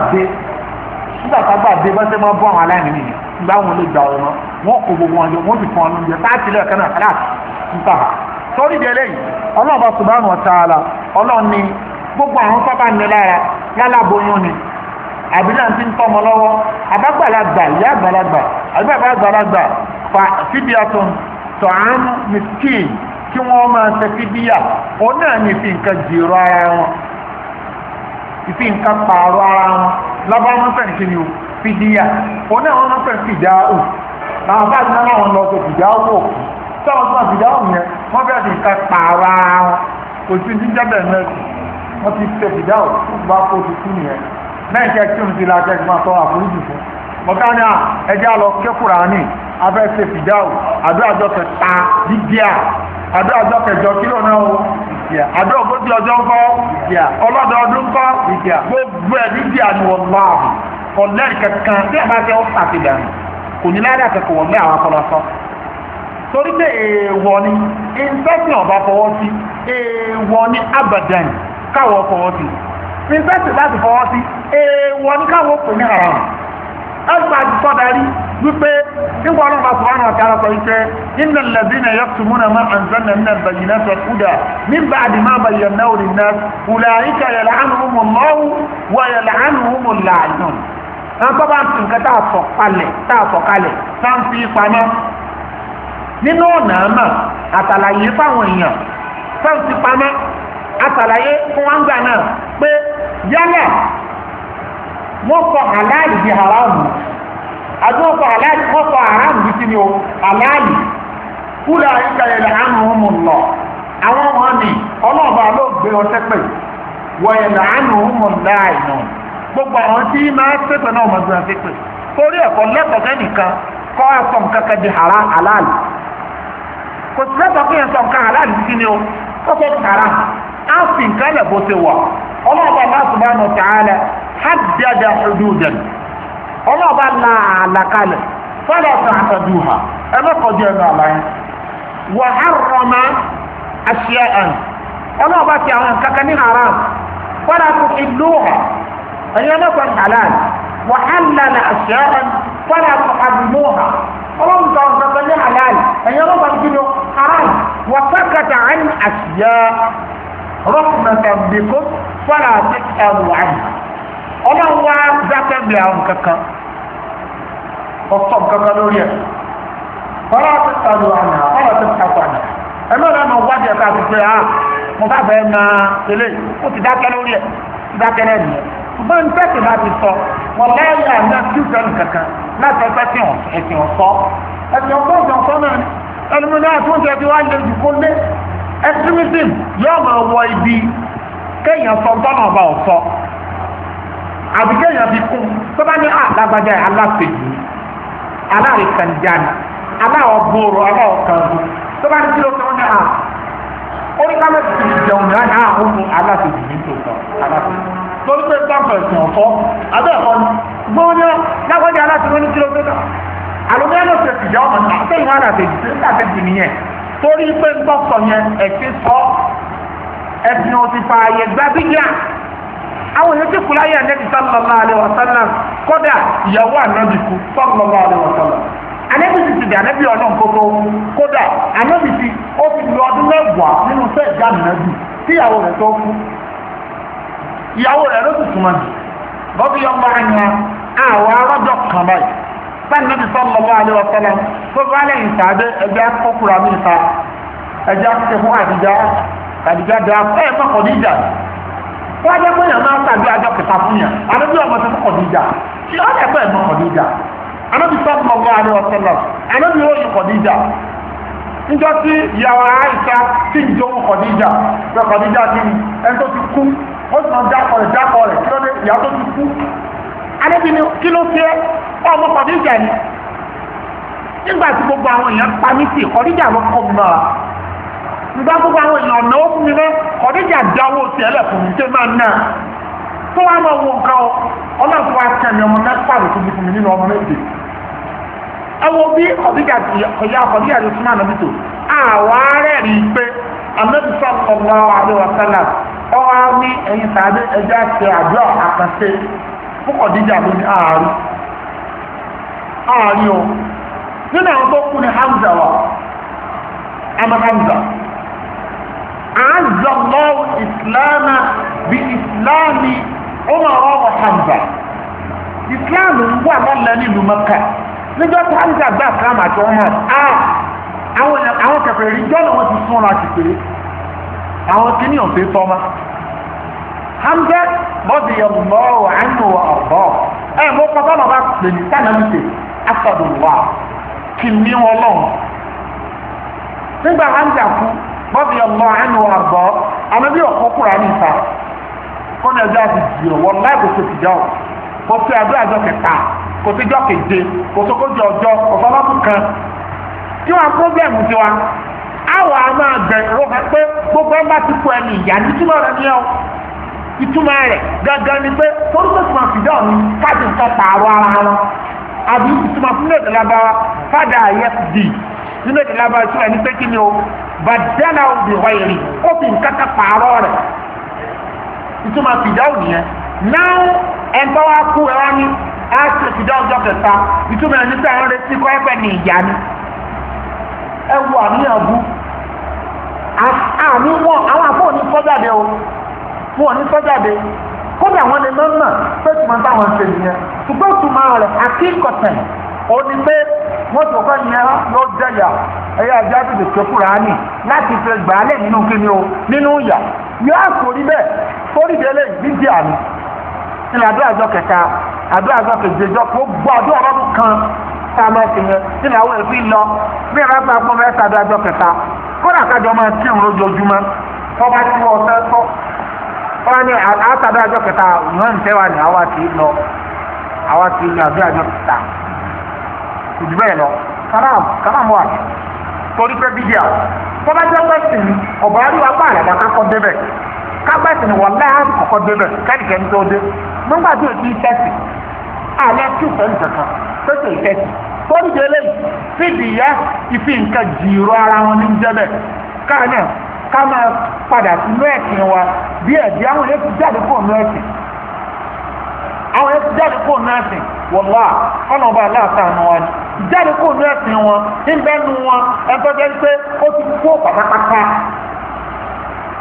dé bá ṣe máa bọ́ àwọn aláìní nìyẹn nígbà wọn lè gbà wọn wọn kó gbogbo wọn jọ wọn sì fún wọn lóúnjẹ táàtì lẹ́ẹ̀kan náà kálá níta torí délé yìí ọlọ́ọ̀bá subhanahu wa ta'ala ọlọ́ọ̀ni gbogbo àwọn sábà ní lára láláboyún ni àbílẹ̀ ti ń tọ́mọ lọ́wọ́ àbágbàlagbà ìyá àgbàlagbà àbíbàbá àgbàlagbà fa fídíàtún tọ̀hánú miskin kí wọ́n máa ṣe fídíà ó náà ní ìfi nǹkan jèrò ara wọn ìfi nǹkan pààrọ̀ ara wọn lọ́bàá wọn fẹ́ nìkan ni o fídíà ó náà wọn fẹ́ fìdáhù làwọn bá gbọ́n láwọn lọ sí fìdáhù òkú táwọn tó fìdáhù yẹn wọ́n fẹ́ fi nǹkan pààrọ̀ ara wọn kò sí ní jẹ́bẹ̀ mẹ́sì wọ́n ti ṣe fìdáhù tó bá kó ti kú nìyẹn lẹ́yìn tí ẹ tí ó ń ti la jẹ́ ìgbọ́n àtọ́wà àforíjì fún mọ̀ká ní ẹjá lọ kékùrà ní abẹ́ ṣe fìdáwò àdúràjọ kẹta dídíà àdúràjọ kẹjọ kílò náà ó àdúrà ogójì ọjọ́ ń kọ́ ọlọ́dọọdún ń kọ́ gbogbo ẹ̀ dídíà ni wọ́n lọ́ àbù ọ̀lẹ́rì kankan tí ẹ bá jẹ́ ó pàtìdàn kò ní láyé àkẹ́kọ̀ọ́ wọ́n lé àwọn akọlọ́sọ torí pé èèwọ̀ ni ìfẹ́sìn ọ̀bá fọwọ́ sí èèwọ̀ ni abadan káwọ́ fọwọ́ sí ìfẹ́sìn láti fọwọ́ sí èèwọ̀ ní káwọn òpè ní ara wọn ẹgbà ti sọ darí wípé nígbà ọlọ́pàá subhanahu wa ta'ala sọ wípé innal ladhina yaktumuna ma anzalna minal bayyinati wal huda min ba'di ma bayyanahu lin-nas ulaika yal'anuhumullahu wa yal'anuhumul la'inun ẹn tó bá ń fi nǹkan tá a sọ kalẹ̀ tá ń fi pamọ́ nínú ọ̀nà àmà àtàlàyé fáwọn èèyàn tá ń fi pamọ́ àtàlàyé fún wọn gbà náà pé yálà wọ́n sọ àláàlì di haramu àti wọ́n sọ àláàlì wọ́n sọ haramu di kíni o àláàlì kúlẹ̀ àyíkàyẹ̀lẹ̀ àánú ọmọ lọ àwọn ọmọ ni ọlọ́ọ̀bà ló gbé wọn sẹ́pẹ̀ wọ̀nyẹ̀lẹ̀ àánú ọmọ láì náà gbogbo àwọn tí máa sẹ́pẹ̀ náà ọmọ gbé sẹ́pẹ̀ torí ẹ̀kọ́ lẹ́kọ̀ọ́ kẹ́nìkan kọ́ ẹ̀sọ̀ nǹkan kan di àláàlì kò sí lẹ́kọ̀ọ́ kí ẹ̀sọ̀ nǹkan àláàlì di kíni o ó sọ haram á fi nǹkan lẹ̀ bó ṣe wà ọlọ́ọ̀bà Allah subhanahu wa ta'ala haddada hududan ọlọ́ọ̀bá làálàkalẹ̀ fala ta'taduha ẹlẹ́kọ̀ọ́dí ẹnu àlàyé wa harrama ashya'an ọlọ́ọ̀bá ti àwọn kankan ní haram fala tuhilluha ẹ̀yẹ lẹ́kọ̀ọ́ halal wa halala ashya'an fala tuharrimuha ọlọ́ọ̀bá ti àwọn kankan ní halal ẹ̀yẹ lẹ́kọ̀ọ́ ní haram wa sakata أشياء رحمة بكم فلا تسألوا عنها ọlọ́run wá dákẹ́ bí àwọn kankan ọ̀sọ̀ kankan lórí ẹ̀ fọ́lá ti sàlù àná fọ́lá ti sàkó àná ẹ̀mọ́ ìlànà wájú ẹ̀ka àti pé mo bá fẹ́ máa tẹ́lẹ̀ ó ti dákẹ́ lórí ẹ̀ ti dákẹ́ lẹ́nu ẹ̀ ṣùgbọ́n ní tẹ́sí bá ti sọ wọn lẹ́yìn àná tí ó fẹ́ràn kankan láti ẹgbẹ́ ẹ̀sìn ọ̀sọ́ náà ni ẹlòmínú àtúnṣe ti wá lè jù kó lé extremism yóò máa wọ ibi kéèyàn sọ tọ́nà ọba ọ̀sọ́ àbí kéèyàn fi kún tó bá ní àlágbájá aláfẹ̀jù aláìkànjáni aláwọ̀ gbòòrò aláwọ̀ kàǹgù tó bá ní kí ló tó ní oríkàmẹ́sì ti jẹun ní àná àwọn aláfẹ̀jù ní tòótọ́ aláfẹ̀jù lórí pé sáfẹ̀ ẹ̀sìn ọ̀fọ́ abẹ́ ẹ̀kọ́ ni gbóònyá lágbájá aláfẹ̀jù ní kí ló tó náà àlùmí ẹlòsè ìjà ọmọ náà àtẹ̀yìn wọn àtẹ̀jù tó ń tàbí nìyẹn torí pé ń tọ́sọ̀ yẹn ẹ̀sìn sọ ẹ̀sìn òsì fààyè gbábíjà àwọn èèyàn tí kùláyé ànẹ́bì sallallahu alaihi wasallam kódà ìyàwó ànẹ́bì kú sallallahu alaihi wasallam ànẹ́bì ti ti dà ànẹ́bì ọ̀nà kókó kódà ànẹ́bì ti ó fi lu ọdún mẹ́wàá nínú fẹ́ ìjà ànẹ́bì tí ìyàwó rẹ̀ tó kú ìyàwó rẹ̀ ló sì túmọ̀ jù bọ́bí ọmọ ẹ̀yàn àwọn arọ́jọ́ kan báyìí sànẹ́bì sallallahu alaihi wasallam tó bá lẹ́yìn sàdé ẹgbẹ́ kókùrà mi ta ẹjẹ́ akẹ́kẹ́ fún àdìjá dá ẹ̀ mọ́kọ̀ níjà wọ́n á jẹ́ pé èèyàn máa ń tàbí àjọ kẹta fún yàn àdébí ọmọ tó kọ̀ níjà tí ó lẹ́gbẹ́ ẹ̀ mọ́kọ̀ níjà àdébí sallallahu alaihi wasallam àdébí ó yí kọ̀ níjà níjọ́ tí ìyàwó Àìṣà tí ń jó kọ̀ níjà pé kọ̀ níjà kí ni ẹni tó ti kú ó sì máa dákọ̀ rẹ̀ kí ló dé ìyá tó ti kú àdébí ni kí ló fi ọmọ kọ̀ níjà ni nígbà tí gbogbo àwọn èèyàn pa mí sí kọ̀ níjà ló kọ́ mi mọ́ra nígbà gbogbo àwọn èèyàn ọ̀nà ó fún mi náà kọ̀díjà dáwó sí ẹlẹ́fún mi tẹ́ máa náà tó wá máa wọ nǹkan ọlọ́run wá kẹ́mi ọmọ mẹ́fà ló tóbi fún mi nínú ọmọ méje ẹ wo bí kọ̀díjà tó súnmọ́ àná bìtò àwọn arẹ́ rí i pé Ànábì sallallahu alaihi wasallam ọwọ́ ní ẹ̀yìn tàbí ẹja ṣe àjọ àkànṣe fún kọ̀díjà ló ní ààrí o nínú àwọn tó kú ní Hamza wa ama Hamza أعز الله الإسلام بإسلام عمر وحمزة إسلام هو الله نيلو مكة níjọ́ tí Hamza gbà kàmà àti Umar àwọn kẹfẹ̀ẹ́ rí jọ́nà wọn ti sún láti pé àwọn kìíní ọ̀fẹ́ sọ́mà Hamza radiyallahu anhu wa arda mọ́ pátá náà bá pè ní sánàmìtì Asadullah kìíní ọlọ́run nígbà Hamza kú bọ́bí ọmọ ẹnu àgbọ̀ àmọ́bí ọ̀kọ́ kúrò ní ìta kó ní ẹjọ́ àti jìrò wọ́n láì kò tètè jọ kò fi àdúrà àjọ kẹta kò sí jọ keje kò sókójì ọjọ́ kò fọlọ́dún kan tí wọ́n pọ́blẹ́mù ti wa àwọn a máa bẹ̀rù rẹ̀ pé gbogbo ẹ̀ bá ti kú ẹni ìyá ní túmọ̀ rẹ̀ ní ọ́ ìtumọ̀ rẹ̀ gangan ni pé torí pé fìdá mi káàdì nǹkan pààrọ̀ ara wọn àbí ìtumọ̀ fún èdè lábáwá fádà IFD nínú èdè lábáwá ìtumọ̀ ní pé kí ni o bàdánà òbí wáyé ó fi nǹkan kan pààrọ̀ rẹ̀ ìtumọ̀ fìdáwò nìyẹn náà ẹ̀ńtọ́ wa kú ẹ wá ní àti fìdáwò ọjọ́ kẹta ìtumọ̀ ẹni tí àwọn retí kọ́ ẹgbẹ́ ní ìyá ni ẹ wọ àníyàn bú àmì wọn àwọn àfọ òní sọ́jáde o wọn òní sọ́jáde kódà wọn lè mọ́mọ́ pé tùmọ̀ táwọn ṣe nìyẹn ṣùgbọ́n tùmọ̀ rẹ̀ àkíkọ̀tẹ̀ ó ní pé wọ́n tó fẹ́ yẹn ló jẹ́yà ẹ̀yà ajá tó lè kékùrà á nì láti fi gbàálẹ̀ nínú kíni o nínú ìyà yóò àkórí bẹ́ẹ̀ torí délé ìdíje àmì nínú àdúrà àjọ kẹta àdúrà àjọ kejìjọ gbogbo àdúrà ọlọ́dún kan tá a máa fi yẹn nínú àwọn èèfín lọ bí ẹ̀rọ bá gbọ́ mẹ́ta àdúrà àjọ kẹta kódà kájọ máa kírun lójoojúmọ́ tọ́ba tí wọ́n fẹ́ tọ́ wọ́n ní àtàdúrà àjọ kẹta ìwọ̀n ń tẹ́wà ní àwa ti lọ àdúrà àjọ kẹta ìdí bẹ́ẹ̀ lọ káràmù wà torí pé bídíà tó bá jẹ́ pẹ́sìn ní ọ̀bọ̀ àríwá bá àlàdà kákọ́ débẹ̀ kápẹ́sìn wọ̀ láàrín kọ̀kọ́ débẹ̀ kẹ́nìkẹ́ni tó dé nígbà tí ò ti tẹ́sì àlẹ́ tí ò fẹ́ nìkankan pẹ́sìn ìtẹ́sì torí délé fídì yá ìfi nǹkan jìrò ara wọn ní jẹ́bẹ̀ káàná ká máa padà sínú ẹ̀sìn wa bí ẹ̀dí àwọn yẹn ti jáde kó nú ẹ̀sìn àwọn yẹn ti jáde kó nú ẹ̀sìn wọ̀lá ọ̀nà ọba aláàtàánú wa ni ìjáde kó nú ẹ̀sìn wọn níbẹ̀ nu wọn ẹ̀tọ́ jẹ́ pé ó ti kó pátápátá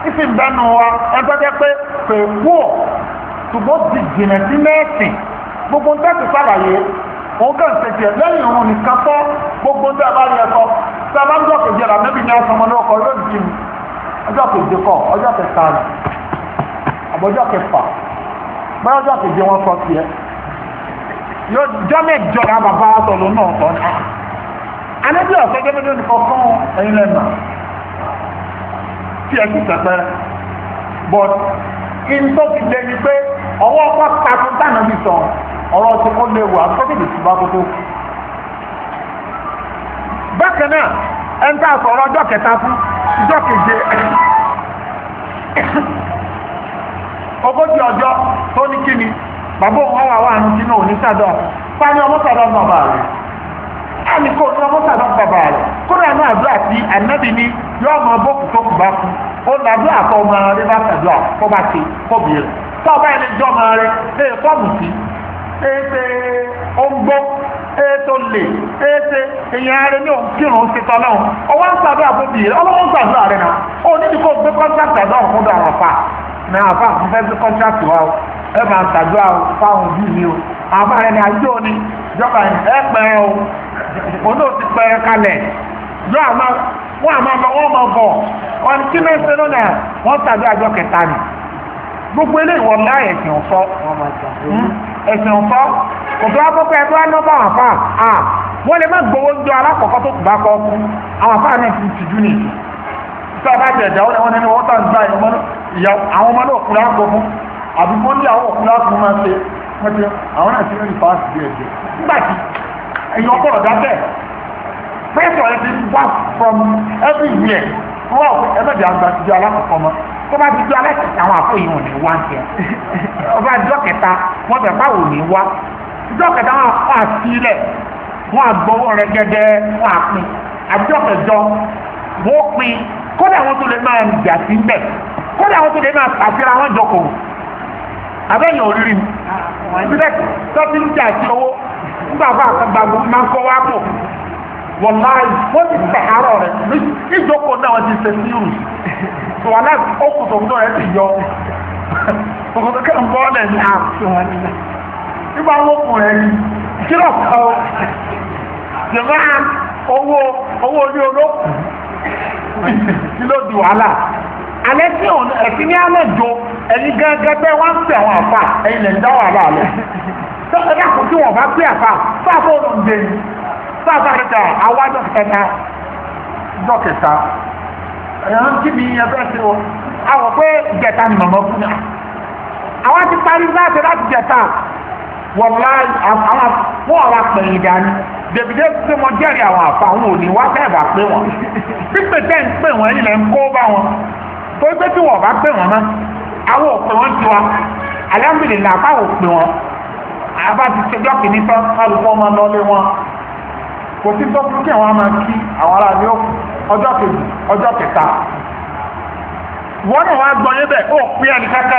ìsìn bẹ́nu wa ẹgbẹ́ jẹ́ pé pè kú ọ̀ ṣùgbọ́n ti jìnà sí mẹ́ẹ̀sìn gbogbo ń tẹ́sí sàlàyé òun kàn ṣe tiẹ̀ lẹ́yìn òun nìkan tọ́ gbogbo ń tẹ́ bá rí ẹ̀kọ́ tí a bá ń jọ kejì ẹ̀rọ mẹ́bí ní ọ̀sán ọmọdé ọkọ̀ yóò di mi ọjọ́ keje kọ́ ọjọ́ kẹta rẹ̀ àbọ̀jọ́ kẹfà bẹ́ẹ̀ ọjọ́ keje wọn sọ tiẹ̀ yóò jọ́mẹ̀ jọra bàbá sọ̀rọ̀ náà sọ ní anábì ọ̀sẹ̀ gẹ́gẹ́ nìkan fún ẹ̀yin lẹ́nà tí ẹ sì tẹ̀pẹ́rẹ́ but in tó ti lé ni pé ọwọ́ ọkọ̀ takun tánà bí sọ ọ̀rọ̀ tí ó léwu àbúkọ́tìdì sí bá kótó bákan náà ẹn tá a sọ̀rọ̀ ọjọ́ kẹta fún ọjọ́ keje ogójì ọjọ́ tó ní kíni bàbá òun wà wà nù sínú òní sàdọ̀ fani ọmọ sàdọ̀ bàbá rẹ̀ ẹni kò ní ọmọ sàdọ̀ bàbá rẹ̀ kódà náà àdúrà tí ànábì ní yóò mọ bókù tó kù bá kú ó làdúrà àkọ́ ọmọ rẹ̀ bá sàdọ̀ kó bá ti kó bìí rẹ̀ tó ọba ẹni jọ ọmọ rẹ̀ lè fọ́ọ̀mù sí ètè ọgbọ́ ètò lè ètè èyàn rẹ̀ ní òun kírun ó ṣe tọ́lọ́hún ọwọ́ ń sàdọ̀ àbóbì rẹ̀ ọlọ́wọ́ ń sàdọ̀ rẹ̀ náà ó nídìí kó gbé kọ́ńtàkì àdọ̀ fún àwọn àfà náà àfà fún fẹ́ gbé kọ́ńtàkì wa ẹ máa ń sàdọ̀ fáwọn òbí mi o àwọn àfà rẹ̀ ní àjọ ni ìjọba ẹ pẹ̀rẹ̀ o òun náà ti pẹ̀rẹ̀ kalẹ̀ yọ àmọ́ wọ́n àmọ́ wọ́n mọ̀ bọ̀ wọn kí ló ń ṣe lónà wọ́n sàdọ̀ àjọ kẹta ni gbogbo ilé ìwọ̀n láyé ẹ̀sìn ọ̀fọ́ ẹ̀sìn ọ̀fọ́ kò tó wá pọ́pẹ́ ẹ̀tọ́ á nọ́bà àwọn àfà wọ́n lè má gbowó jọ alákọ̀ọ́kọ́ tó kù bá kọ́ kú àwọn àfà náà ti tìjú ní ìtì tí a bá jẹ ẹ̀dá wọn ní wọ́n tàn gbá àwọn ọmọ náà kúrò ápò fún àbí wọ́n ní àwọn òkúrò ápò máa ṣe wọ́n ti àwọn náà ti rí fásitì díẹ̀ díẹ̀ nígbà tí ẹ̀yìn ọkọ̀rọ̀ dákẹ́ pressure ẹ̀ ti wá from everywhere wọ́n wà ẹ̀mẹ́jẹ̀ àgbà ti di alákọ̀ọ́kọ́ mọ́ tó bá ti di alákọ̀ọ́kọ́ àwọn àpò yìí wọn ní wá ń tẹ̀ ọba ìjọ kẹta wọ́n bẹ̀ báwo ní wá ìjọ kẹta wọn wà sílẹ̀ wọn àgbọ̀wọ́ rẹ̀ gẹ́gẹ́ wọn àpín àjọ kẹjọ wọn pín kódà wọn tó lè máa jà sí mbẹ kódà wọn tó lè máa àfihàn àwọn jọkọ̀ abẹ́yìn òrìrì síbẹ̀ tó ti ń jà sí owó nígbà bá àgbàgbọ́ máa ń kọ́ wá pọ̀ wọ́n láì wọ́n ti sàárọ̀ rẹ̀ ìjókòó náà wọ́n ti ṣe sírù wọ́n láì ókùtò náà rẹ̀ ti yọ òkùtò kẹ́ ń bọ́ ọ́lẹ̀ ní àfihàn nígbà wọ́n kùn rẹ̀ ní kí lọ sọ jẹ̀mọ́ owó orí olókùn kí ló di wàhálà alẹ́ tí òun ẹ̀sìn ní àmẹ́jọ ẹ̀yìn gẹ́gẹ́ bẹ́ẹ̀ wọ́n ń pè àwọn àfà ẹ̀yìn lè ń dá wàhálà alẹ́ tó ẹ̀dá kò tí wọ́n bá pè àfà fáfọ́ olóńgbé ni fáfọ́ àrẹ́ta àwájọ́ kẹta jọ kẹta ẹ̀yàn kí ni ẹgbẹ́ sí o àwọ̀ pé ìjẹta ni màmá fún mi àwọn ti parí láti jẹta wọ́n àwọn apẹ̀yìn dání dèbìdé pé wọ́n jẹ́rìí àwọn àfà àwọn òní wá fẹ́ bá pé wọn pípẹ́ tẹ́ ń pè wọ́n ilẹ̀ ń kó bá wọn tó gbé tí wọ́n bá pè wọ́n mọ́ àwọn òpè wọn ti wa alhamdulillah àpáwò pè wọn àbá ti ṣe jọ́kì ní tán alùpùpù ọmọ lọlé wọn kò sí tó fún kí àwọn máa kí àwọn ará ní ọjọ́ kejì ọjọ́ kẹta wọ́n náà wá gbọ́ yé bẹ́ẹ̀ ó pín ẹni kẹ́kẹ́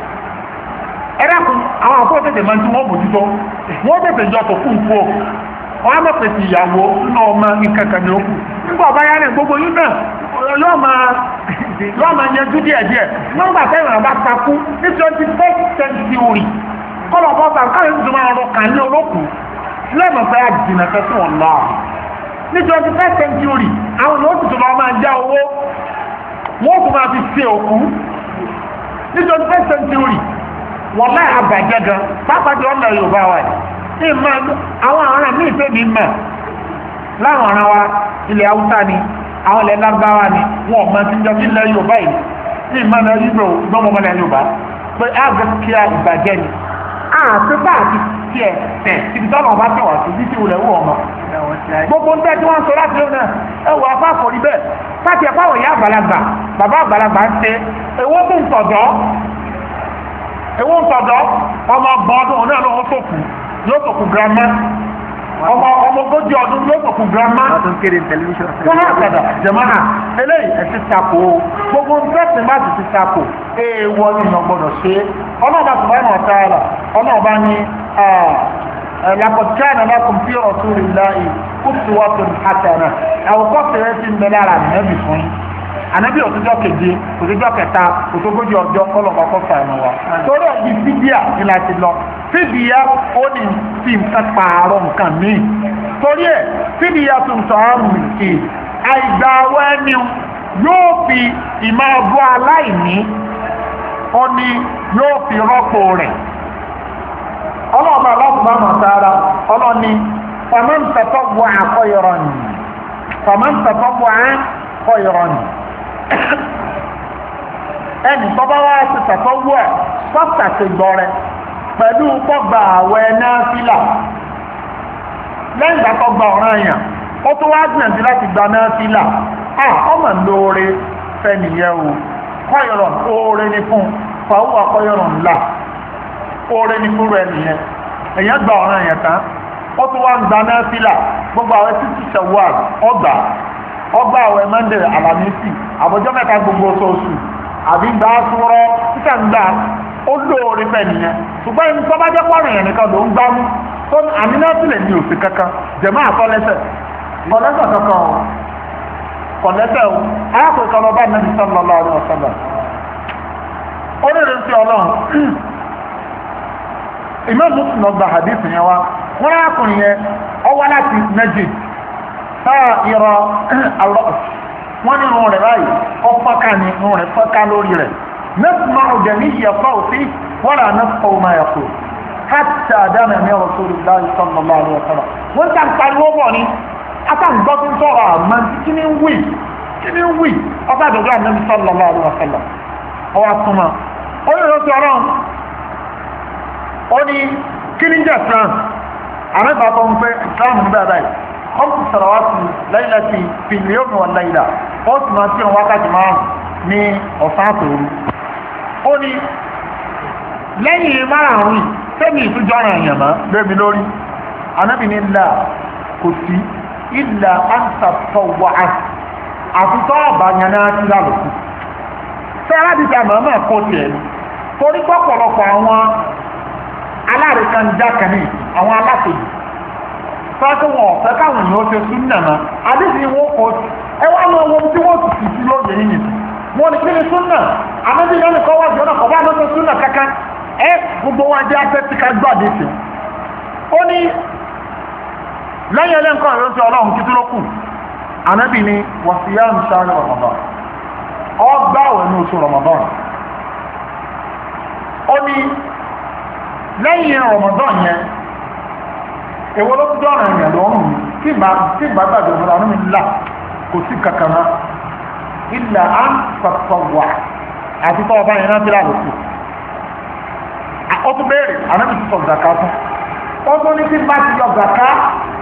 ẹ̀rẹ́kùn àwọn àpò tètè máa ń tí wọ́n bójútó wọ́n tètè jọ tó fún ìfò wọ́n á mọ̀ pèsè ìyàwó nínú ọmọ ìkẹ̀kẹ̀ ní òkú nígbà ọba yá rẹ̀ gbogbo yín náà yóò máa yanjú díẹ̀díẹ̀ nígbà tẹ́yìn àbá takú ní 21st century kọ́lọ̀ bọ́ta káyọ̀ tó máa rọ kàn ní olókùn lẹ́mọ̀ fẹ́ àjìnà fẹ́sùn ọ̀la ní 21st century àwọn yóò tuntun máa máa já owó wọ́n tún máa fi ṣe òkú ní 21st century wọ́n láì àbàjẹ́ gan pápájọ ọ̀nà Yorùbá wa yìí ìmọ̀ àwọn ará míì tẹ́bi mọ̀ láwọn ará wa ilẹ̀ Haúsá ni àwọn ilẹ̀ Lágbáwá ni wọn ọmọ tí ń jọ sílẹ̀ Yorùbá yìí ní ìmọ̀ náà yíbo gbọ́mọmọlẹ̀ Yorùbá pé àgbẹ̀ kí a ìbàjẹ́ ni àti bá àti tiẹ̀ tẹ̀ ibi tọ́lọ̀ bá tẹ̀ wá sí bí tí wulẹ̀ wù ọmọ gbogbo ń tẹ́ tí wọ́n sọ láti lónà ẹwọ afáfọ̀ rí bẹ́ẹ̀ fáti ẹ̀fọ́ àwọn ìyá àgbàlagbà bàbá àgbàlagbà ń ṣe èwo mú ntọ̀dọ́ ọmọ ọgbọ̀n ọdún náà ló ń sòkù yóò sòkù girama ọmọ ogójì ọdún yóò sòkù girama wọ́n á kàdà jẹ̀mọ́nà eléyìí ẹ̀sìn tako gbogbo ntẹ́sìn bá ti tako èèwọ̀ ni ìyàn gbọ́dọ̀ ṣe ọlọ́ọ̀bá subhanahu wa ta'ala ọlọ́ọ̀bá ní laqad kana lakum fi rasulillahi uswatun hasanah àwòkọ́sẹ̀ rẹ̀ ti ń bẹ lára nẹ́bì fún ànábì òtújọ́ keje òtújọ́ kẹta òtógójì ọjọ́ kọlọ̀kọ́ kọfà ẹ̀mọ wa torí ẹ̀bí fídíà ní láti lọ fídíà ó ní fi nǹkan pààrọ̀ nǹkan míì torí ẹ̀ fídíà tó ń sọ àrùn ìkè àìgbàwọ́ ẹni yóò fi ìmọ̀ ọgbọ́ aláìní ó ní yóò fi rọ́pò rẹ̀ ọlọ́ọ̀bà subhanahu wa ta'ala ọlọ́ni faman tatawwa'a khayran ẹni tó bá wá sí tàtọ́wọ́ sọ́tàtì gbọ́rẹ̀ pẹ̀lú pọ́gbà àwẹ̀ náfílà lẹ́yìn ìgbà tó gba ọ̀ràn èèyàn ó tó wá gbìyànjú láti gba náfílà ọmọ lóore fẹ́nìyẹ o khayran oore ní fún fàúwà khayran ńlá oore ní fún rẹ̀ nìyẹn èèyàn gba ọ̀ràn èèyàn tán ó tó wá ń gba náfílà gbogbo àwẹ̀ títí Ṣawwal ọgbà àwẹ̀ Monday Àlàmísì àbọ̀jọ́ mẹ́ta gbogbo oṣooṣù àbí gbà á súnrọ́ títà ń gbà ó lóore fẹ́ nìyẹn ṣùgbọ́n ẹni tó bá jẹ́ pọ́nrọ̀ yẹn nìkan ló ń gbá mú tó ní àmínà sílẹ̀ ní òsì kankan jẹ̀mọ́ àkọlẹ́sẹ̀ kankan kọ̀lẹ́sẹ̀ o arákùnrin kan lọ bá Nábì sallallahu alaihi wasallam ó lè rí sí ọlọ́run Imam Muslim ọgbà hadith yẹn wá wọ́n arákùnrin yẹn ó wá láti Najd ìrọ̀ àrọ̀ wọ́n ní irun rẹ̀ báyìí ọ fọ́ká ní irun rẹ̀ fọ́ká lórí rẹ̀ nẹ́sùmọ́ ọ̀gẹ̀ ní ìyẹ̀fọ́ òfin wọ́n rà nẹ́sùmọ́ ọmọ ẹ̀kọ́ hátà àdámà ní Rasulullahi sallallahu alaihi wasallam wọ́n tàn pariwo bọ̀ ní atàǹgbọ́ tó ń sọ̀rọ̀ àmọ́ kí ni ń wí ọba àdọ̀dọ̀ Ànábì sallallahu alaihi wasallam ọwọ́ súnmọ́ ó ní ìrọ̀sí ọlọ́run ó ní kí ni jẹ́ Islam àmì bàbá ń pẹ́ Islam ní bẹ́ẹ̀ báyìí خمس صلوات ليلة في اليوم والليلة قلت ما تيرون وقت معهم ní ọ̀sán àtòru ó ní lẹ́yìn márùn-ún tẹ́mì ìtújọ́ràn èèyàn mọ́ lórí lórí Ànábì ní ńlá kò sí ìlà àǹtàtọ̀wà àtútọ́ ọ̀bàyànà tí lálùkù tí aládìsí àmọ́mọ́ ẹ̀kọ́ tiẹ̀ ní torí pọ̀pọ̀lọpọ̀ àwọn aláàrẹ̀kanjákaní àwọn alátòjì fẹ́kọ̀ wọn ọ̀fẹ́ káwọn èèyàn ṣe súnnà náà àdísì wọ́n kọ́ ẹwà náà wọ́n tí wọ́n ti sí lóòjẹ́ yìí wọ́n ni kí ni súnnà àmọ́bí yẹn ni kọ́wọ́ jọ́nà kọ́ bá mọ́tò súnnà kankan ẹ gbogbo wọn jẹ́ afẹ́tíkà gbàdé sí ó ní lẹ́yìn ẹlẹ́nkọ́ ìrọ́ sí ọlọ́run kí tó ló kù ànábì ni wàsíyàm sáré Ramadan ọgbà òwe ní oṣù Ramadan ó ní lẹ́yìn Ramadan yẹn èwo ló tún dọ́rọ̀ èèyàn lọ́rùn tí ìgbà gbàgbé ọmọdé ọdún mi ńlá kò sí kankan náà ilà á ń pàpàwà àti tọ́ ọba yẹn náà tí láàrú sí ó tún béèrè ànábì ti sọ gbàká fún ó tún ní tí bá ti yọ gbàká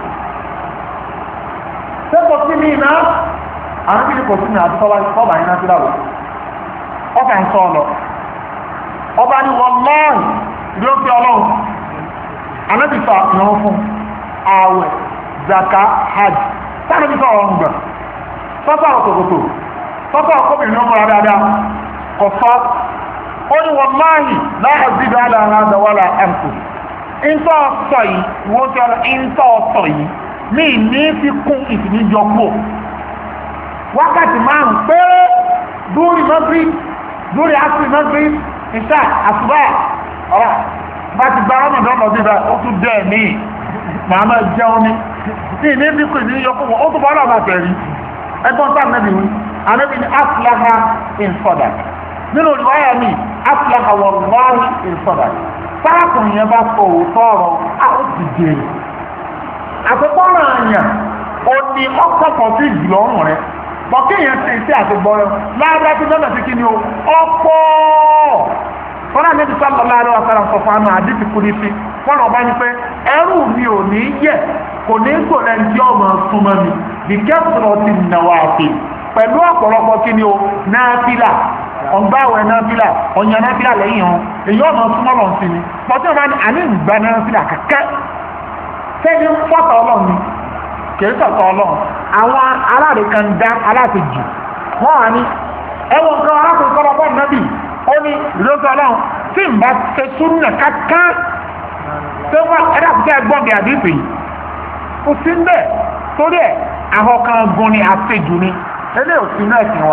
ṣé kò sí ní iná ànábì ní kò sí ní àti tọ́ ọba yẹn náà tí láàrú sí ọkà ń sọ ọ lọ ọba ní wọ́n lọ́rùn ìdí ó fi ọlọ́run ànábì sọ ìrún fún ààwẹ̀ zaka hajj sáàrùn bí sọ́rọ̀ ọ̀gbà sọ́sọ́ ọ̀tọ̀tọ̀ sọ́sọ́ ọkọ̀bìnrin ọmọ dáadáa kọ̀fọ́ ó ní wọ́n máàyì láàá sí dáadáa àdáwọ́lá ẹ̀kù ìntọ́ ọ̀sọ̀ yìí wọ́n tí ọ̀rọ̀ ìntọ́ ọ̀sọ̀ yìí ní ní fi kún ìfìníjọ kú wákàtí márùn péré dúrí mọ́gírí dúrí asiri mọ́gírí ìṣà àsùbá ọ̀rọ̀ bá ti gba ọmọdé ọmọdé bá ó tún dẹ̀ ní màmá jẹun ní ní bí kò ní yọkọ̀ wọ́n ó tún bọ́ ọlọ́mà tẹ̀rí ẹgbọ́n tá nẹ́bí wí anẹ́bí ní aflaha in sadaq nínú olùwáyà mi aflaha wallahi in sadaq sáàkùn yẹn bá kọ̀ òótọ́ ọ̀rọ̀ a ó ti jèrè àtẹ́kọ́rọ̀ àyàn ó ní ọkọ̀ kan sí ìjìlọ ọ̀rùn rẹ bọ́kí èèyàn ti sí àtẹ́gbọ́rẹ́ láàbá tí lọ́nà sí kí ni ó ọ̀pọ̀ fọ́nà níbi sallallahu alaihi wasallam sọ fún àmà àdìsí kúrí sí fọ́nà ọba ní pé ẹrù mi ò ní yẹ kò ní kò lẹ́ni tí ọmọ súnmọ́ mi bí kẹ́sùrọ̀ ti nàwà àti pẹ̀lú ọ̀pọ̀lọpọ̀ kí ni o náàfílà ọgbàwẹ̀ náàfílà ọ̀yàn náàfílà lẹ́yìn hàn èyí ọmọ súnmọ́ lọ sí ni pọ̀tí ọba ní àní ìgbà náàfílà kẹ́kẹ́ sẹ́ni fọ́tọ̀ ọlọ́run ni kìí sọ̀tọ̀ ọlọ́run àwọn aláàrẹ̀ kan dá aláàtẹ̀jù wọ́n wà ní ẹwọ̀n nǹkan arákùnrin kọ́lọ́ bọ́ọ̀ nábì ó ní ìlóṣọ́ ọlọ́run tí ń bá ṣe súnmọ́ kankan tó wá ẹ̀dá kúkẹ́ ẹgbọ́n bí àdìsí kò sí ń bẹ̀ torí ẹ̀ ahọ́kan gun ni àṣejù ni ilé òsì náà ẹ̀sìn wa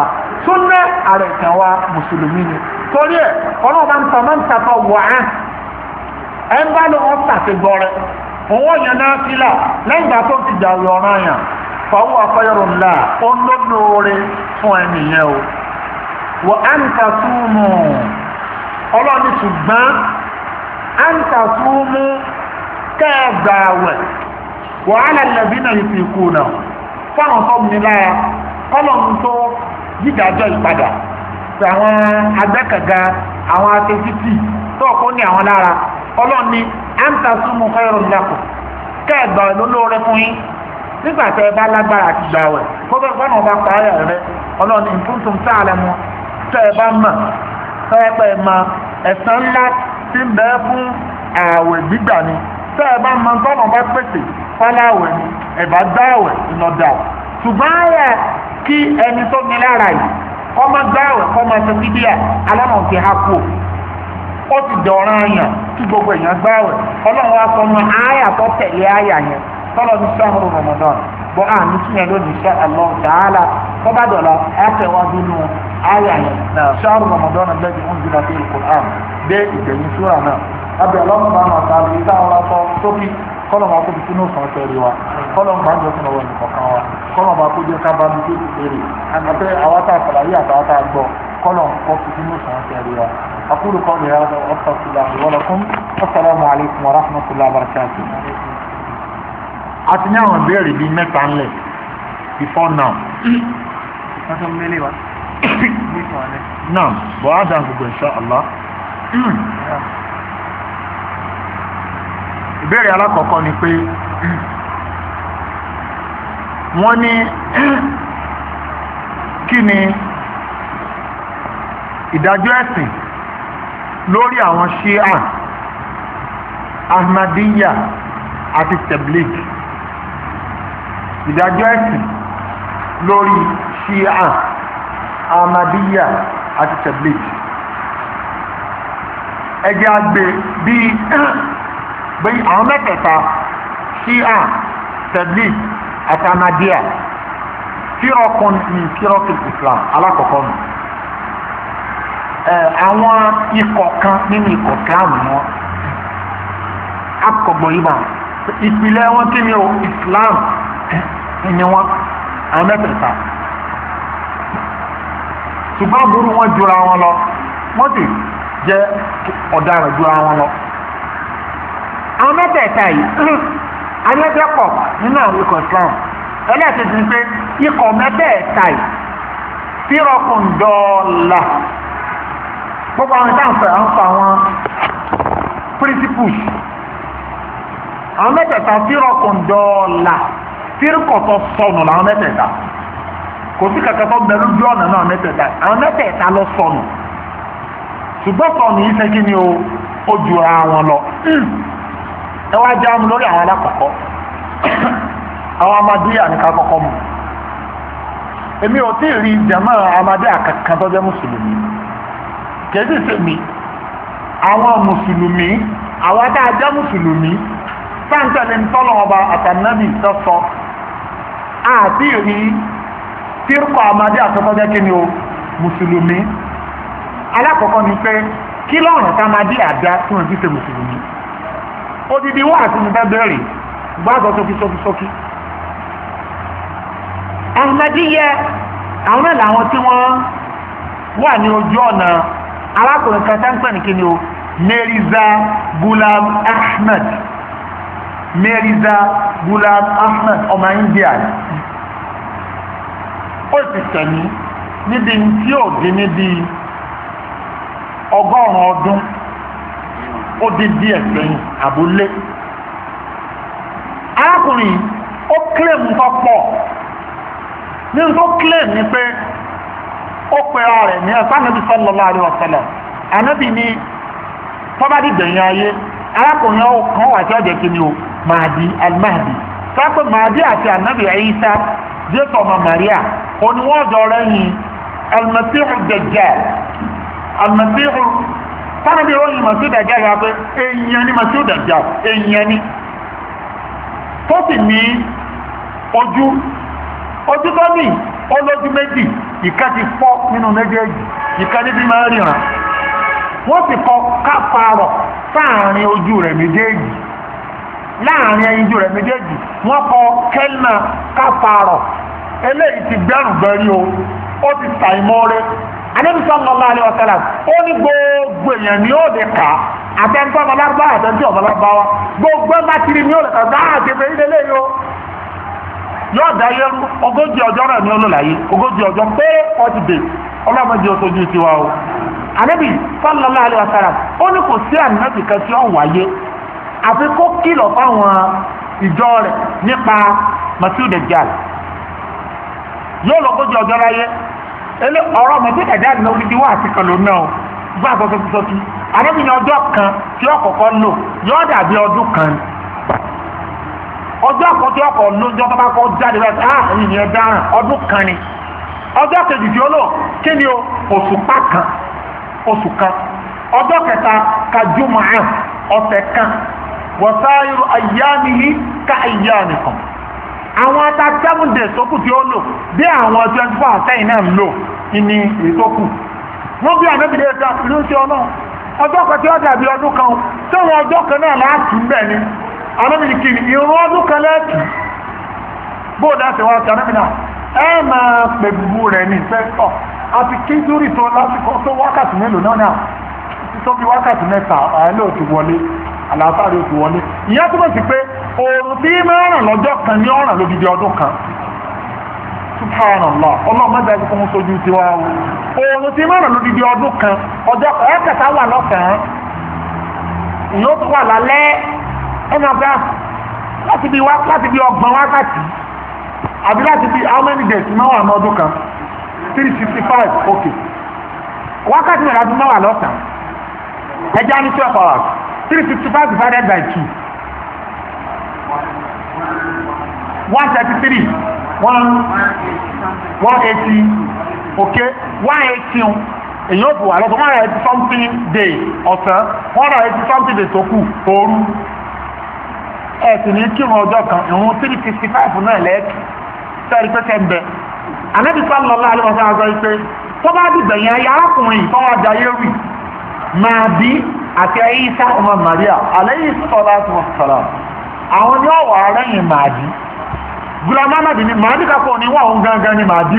súnà ààrẹ kan wa mùsùlùmí ni torí ẹ̀ ọlọ́ọ̀bá ń tọ́ máa ń tàtọ̀ wà á ẹ̀ ń bá lọ ọ́ sàtìgbọ́ rẹ̀ òun yẹn náà fílà lẹ́yìn ìgbà tó ti dàrú ọ̀ràn yàn fọwọ́ afẹ́rọ̀ ńlá ó ń lóore fún ẹni yẹn o wọ́n á ń ta súnmù ọlọ́ọ̀ni ṣùgbọ́n á ń ta súnmù kẹ́ẹ̀gbàwẹ̀ wọ́n á lẹ́lẹ́bí náà yìí fi kú náà fáwọn tó mi lára kọ́lọ̀ ń tó yídájọ́ ìpadà tí àwọn agbẹ́kẹ̀gá àwọn atẹ́títì tó kó ní àwọn lára ọlọ́ọ̀ni á ń ta súnmù kẹ́ẹ̀rọ̀ ńlákùn kẹ́ẹ̀gbàwẹ̀ ló lóore fún yín nígbà tẹ́ ẹ bá lágbára àti gbàwẹ̀ kó bẹ́ẹ̀ fọ́nà ọba pààyà rẹ ọlọ́ọ̀ni ìfúntún tá a lẹ mọ tẹ́ ẹ bá mọ̀ tẹ́ ẹ pẹ́ mọ ẹ̀san ńlá tí ń bẹ fún ààwẹ̀ gbígbà ni tẹ́ ẹ bá mọ tọ́nà bá pèsè fáláwẹ̀ ni ẹ̀bá gbàwẹ̀ ìnọ̀dà ṣùgbọ́n ààrẹ kí ẹni tó ní lára yìí kọ́ máa gbàwẹ̀ kọ́ máa ṣe fídíà alámọ̀ ti ha kú ó ti dọ̀ràn àyàn tí gbogbo èèyàn gbàwẹ̀ ọlọ́run wa sọ mọ àyà tó tẹ̀lé àyà yẹn tọ́lọ̀ ní sáhùrù Ramadan bọ́ à ní tíyẹn lónìí insha Allah ta'ala tó bá dọ̀la ẹ̀kẹ́wájú nù àyà yẹn sáhùrù Ramadan lẹ́bi ń jìnnà sí Al-Qur'an dé ìgbẹ̀yìn súra náà abẹ́ ọlọ́run bá náà ta lè dá ọlá sọ sókè kọ́lọ̀ máa kóbi sínú sàn tẹ̀lé wa kọ́lọ̀ máa ń jọ sínú ọwọ́ nìkọ̀kan wa kọ́lọ̀ máa kó jẹ́ ká bá mi tó èrè àgbẹ̀ àwọn tá a fàlàyé àtàwọn tá a gbọ́ kọ́lọ̀ kọ́ fi sínú sàn tẹ̀lé wa أقول قولي هذا وأستغفر الله ولكم السلام عليكم ورحمة الله وبركاته àti ní àwọn ìbéèrè bíi mẹ́ta ńlẹ̀ before now. náà bọ̀ á dàn gbogbo insha Allah. ìbéèrè alákọ̀ọ́kọ́ ni pé wọ́n ní kí ni ìdájọ́ ẹ̀sìn lórí àwọn Shia, Ahmadiyya àti Tabligh. ìdájọ́ ẹ̀sìn lórí Shia, Ahmadiyya àti Tabligh. ẹjẹ́ àgbè bíi àwọn mẹ́tẹ̀ẹ̀ta Shia, Tabligh àti Ahmadiyya fírọ̀kùn ní fírọ̀kùn Islam alákọ̀ọ́kọ́ nù. àwọn ikọ̀ kan nínú ikọ̀ Islam wọn akọ̀gbọ̀n yìí bá ìpìlẹ̀ wọn kí ni o Islam ni wọn àwọn mẹ́tẹ̀ẹ̀ta ṣùgbọ́n aburú wọn jura wọn lọ wọ́n sì jẹ́ ọ̀daràn jura wọn lọ. àwọn mẹ́tẹ̀ẹ̀ta yìí ayẹ́dẹ́pọ̀ nínú àwọn ikọ̀ Islam ẹlẹ́ẹ̀kejì ni pé ikọ̀ mẹ́tẹ̀ẹ̀ta yìí fírọ̀kùn dọ́ọ̀là gbogbo àwọn ìtànfẹ́ à ń fa àwọn principles àwọn mẹ́tẹ̀ẹ̀ta fírọ̀kùn dọ́ọ̀là fírkọ̀tọ̀ sọnù làwọn mẹ́tẹ̀ẹ̀ta kò sí kẹ̀kẹ́ tó bẹ̀rù bí ọ̀nà náà mẹ́tẹ̀ẹ̀ta àwọn mẹ́tẹ̀ẹ̀ta lọ sọnù ṣùgbọ́n sọnù yìí fẹ́ kí ni ó ju ara wọn lọ. ẹ wá jẹ́ àmú lórí àwọn alákọ̀ọ́kọ́ àwọn Ahmadiyya ní ká kọ́kọ́ mu. èmi ò tí ì rí jàmáà Ahmadiyya kankan tó jẹ́ mùsùlùmí kẹ́sì sèmi àwọn mùsùlùmí àwọn tá a jẹ́ mùsùlùmí sáńtẹ̀lẹ̀ ń tọ́lọ̀ ọba àtànábì sọ́sọ́ àti ìrí fírkọ̀ Ahmadiyya àtọ́kọ́jẹ́ kí ni o mùsùlùmí. alákọ̀ọ́kọ́ ni pé kí lọ́rùn tá Ahmadiyya àdá tí wọ́n ti ṣe mùsùlùmí odidi wà àti mi fẹ́ bẹ̀rẹ̀ gbáàgọ́ sókí. Ahmadiyya àwọn náà làwọn tí wọ́n wà ní ojú ọ̀nà alákùnrin kan tá ń pè ní kí ni o Mirza Ghulam Ahmad Mirza Ghulam Ahmad ọmọ India ó sì tẹ̀lé níbi tí ó dín níbi 100 ọdún ó dín díẹ̀ sẹ́yìn àbúlé. arákùnrin ó kílèmù tó pọ̀ nínú tó kílèmù ni pé ó pera rẹ̀ ní ẹ̀sán Ànábì sallallahu alaihi wasallam. Ànábì ní tọ́bádì gbẹ̀yìn ayé arákùnrin kan wà tí ọ̀jẹ̀ kí ni o Mahdi al-Mahdi sápẹ́ Mahdi àti Ànábì Isa jésù ọmọ Maria oníwọ́jọ rẹ̀yìn al-Masihu Dajjal al-Masihu sáàbí ròyìn Masihu Dajjal yà pé èèyàn ni Masihu Dajjal èèyàn ni tó sì ní ojú tó ní olójú méjì ìka ti fọ́ nínú méjèèjì, ìka níbi máa ríran. Wọ́n sì kọ káfàárọ̀ sáàrin ojú rẹ̀ méjèèjì, láàrin ẹyinjú rẹ̀ méjèèjì wọ́n kọ kẹ́lìmà káfàárọ̀. Eléyìí ti gbẹ́rùn gbẹ́rí o, ó ti ṣàìmọ́re. Ànábì sallallahu alaihi wasallam ó ní gbogbo èèyàn ni ó lè kà á, àtẹnudọ́ ọmọlábá àtẹnudọ́ ọmọlábá wa, gbogbo bá tiri ni ó lè kà á dáhà tẹ̀fẹ̀ ilé lé yó. Yóò dá yẹrú 40 ọjọ́ náà ní olóòláyé, 40 ọjọ́ pé 40 days ọlọ́mọdé oṣooju tiwa o. Ànábì sallallahu alaihi wasallam ó ní kò sí ànábì kan tí ó wáyé àfi kó kìlọ̀ fáwọn ìjọ rẹ̀ nípa Masihu Dajjal. Yóò lọ 40 ọjọ́ láyé. Ọ̀rọ̀ Masihu Dajjal ní odidi wà àti kan ló náà o gbọ́ àtọ́sọ́sọ́sí. Ànábì ní ọjọ́ kan tí ó kọ́kọ́ lò yóò dàbí ọdún kan. Ọjọ́ kan tí ó kọ́ ló ń jọ tó bá kọ́ jáde rẹ̀ ẹ̀yìn ni ẹ dáràn ọdún kan ni. Ọjọ́ kejì tí ó lò kí ni o òṣùpá kan, oṣù kan. Ọjọ́ kẹta kajúmọ̀ ọ̀sẹ̀ kan. Wasairu ayyamihi ka ayyamikum. Àwọn ata 7 days tó kù tí ó lò bí àwọn 24 sẹ́yìn náà ń lò ní ètòkù. Wọ́n bí Ànábì lè ta ìlú sí ọ̀nà ọjọ́ kan tí ó dàbí ọdún kan tí wọ́n ọjọ́ kan náà láti ń bẹ̀ ni. Ànábì ní kìí ìrún ọdún kan lẹ́ẹ̀kì bóòdá sí wọ́n ti Ànábì náà ẹ máa pè gbogbo rẹ̀ ní ìfẹ́ ọ̀ àti kí dúrì tó lásìkò tó wákàtí mélòó náà tó bí wákàtí mẹ́ta àìlẹ́ òtù wọlé àlàáfàrí òtù wọlé. Ìyẹn túnmọ̀ sí pé oòrùn tí máa ràn lọ́jọ́ kan ní ọ̀ràn lódidi ọdún kan. Subhanallah, ọlọ́mọdé ẹgbẹ́ fún sojú ti wá o. Oòrùn tí máa ràn lódidi ọdún kan ọjọ́ ẹ̀kẹta wà lọ́sàn-án ìyẹn ó tún wà lálẹ́ ẹnà ọ̀gá láti bí 30 wákàtí àbí láti bí how many days máa wà ní ọdún kan 365 ok wákàtí mẹ́ta tún máa wà lọ́sàn-án ẹjá ní 12 hours 365 divided by 2 133 180 ok 180 èyí ó bù wà lọ́sàn 180 something day ọ̀sán 180 something day tó kù ooru ẹ̀sìn ní kírun ọjọ́ kan ìrun 365 náà lẹ́ẹ̀kì sẹ́ẹ̀rí pé tẹ́ ń bẹ. Ànábì sallallahu alaihi wasallam sọ pé tó bá dìgbẹ̀ yẹn ayé arákùnrin tó wá jayé rì Màdí àti Ìsá ọmọ Màríà alayhi salatu wassalam àwọn ní ọ̀wọ̀ arẹ́yìn Màdí Ghulam Ahmad ní Màdí kakọ̀ ní wà ó gangan ní Màdí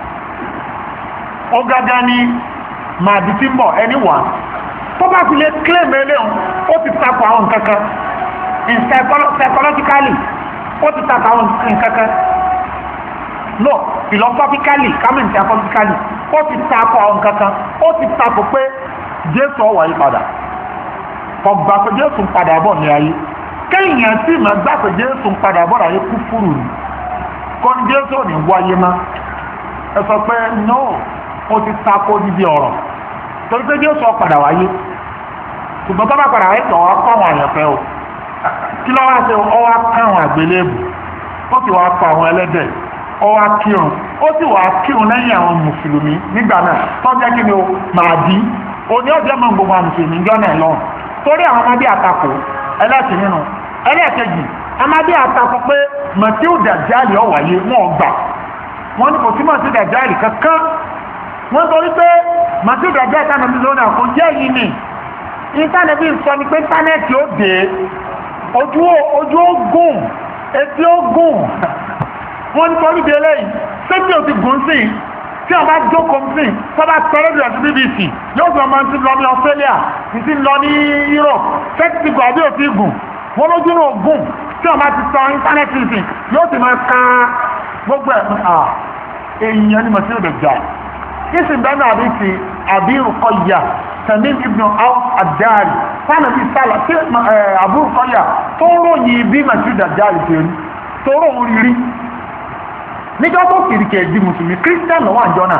ó gangan ní Màdí tí ń bọ̀ ẹni wà tó bá fi lè claim eléhùn ó ti takọ̀ àwọn kankan psychologically ó ti takọ̀ àwọn kankan no philosophically comment philosophically ó ti takọ̀ àwọn kankan ó ti takọ̀ pé Jésù ó wá yí padà kò gbà pé Jésù ń padà bọ̀ ní ayé kéèyàn sì máa gbà pé Jésù ń padà bọ̀ láyé kúfúrú ni kò ní Jésù ò ní wáyé má ẹ sọ pé no ó ti takọ̀ níbi ọ̀rọ̀ torí pé Jésù ó padà wáyé ṣùgbọ́n tó bá padà wáyé tó wá kọ́ àwọn àyànfẹ́ o kí ló wá ṣe ọ wá káwọn àgbélébù ó sì wá kọ àwọn ẹlẹ́dẹ̀ ọ wá kírun ó sì wá kírun lẹ́yìn àwọn mùsùlùmí nígbà náà tó jẹ́ kí ni o Màdí òní ọjọ́ mọ̀ gbogbo àwọn mùsùlùmí jọ náà lọ́wọ́ torí àwọn ọmọdé àtakò ẹlẹ́sìn nínú ẹlẹ́ẹ̀kejì ọmọdé àtakò pé Masihu Dajjal ó wáyé wọn gbà wọn ní kò sí Masihu Dajjal kankan wọn torí pé Masihu Dajjal tánàbí lónà kò jẹ́ yìí ni ìtànẹ́bí sọ ni pé íńtánẹ́ẹ̀tì ó dé ojú ó gùn etí ó gùn wọ́n ní kọ́ níbi eléyìí sẹ́bí ò ti gùn sí tí a bá jókòó sí tó bá sọ́rọ́ bí ọ̀sán BBC yóò sọ ọmọ tí lọ ní Australia tí lọ ní Europe sẹ́tì ti gùn àbí ò ti gùn wọ́n lójú ní ògùn tí a bá ti sọ íńtánẹ́ẹ̀tì sí yóò sì máa ka gbogbo èèyàn ní Masihu Dajjal ìsìn bẹ́ẹ̀ náà àbí Abi Ruqayyah Tamim ibn Awf ad-Dari fánà bí sálà tí Abu Ruqayyah tó ròyìn bí Masihu Dajjal ṣe rí tó ròyìn rírí níjọ́ tó kìrìkì ẹ̀dí mùsùlùmí Christian lọ́wọ́ àjọ náà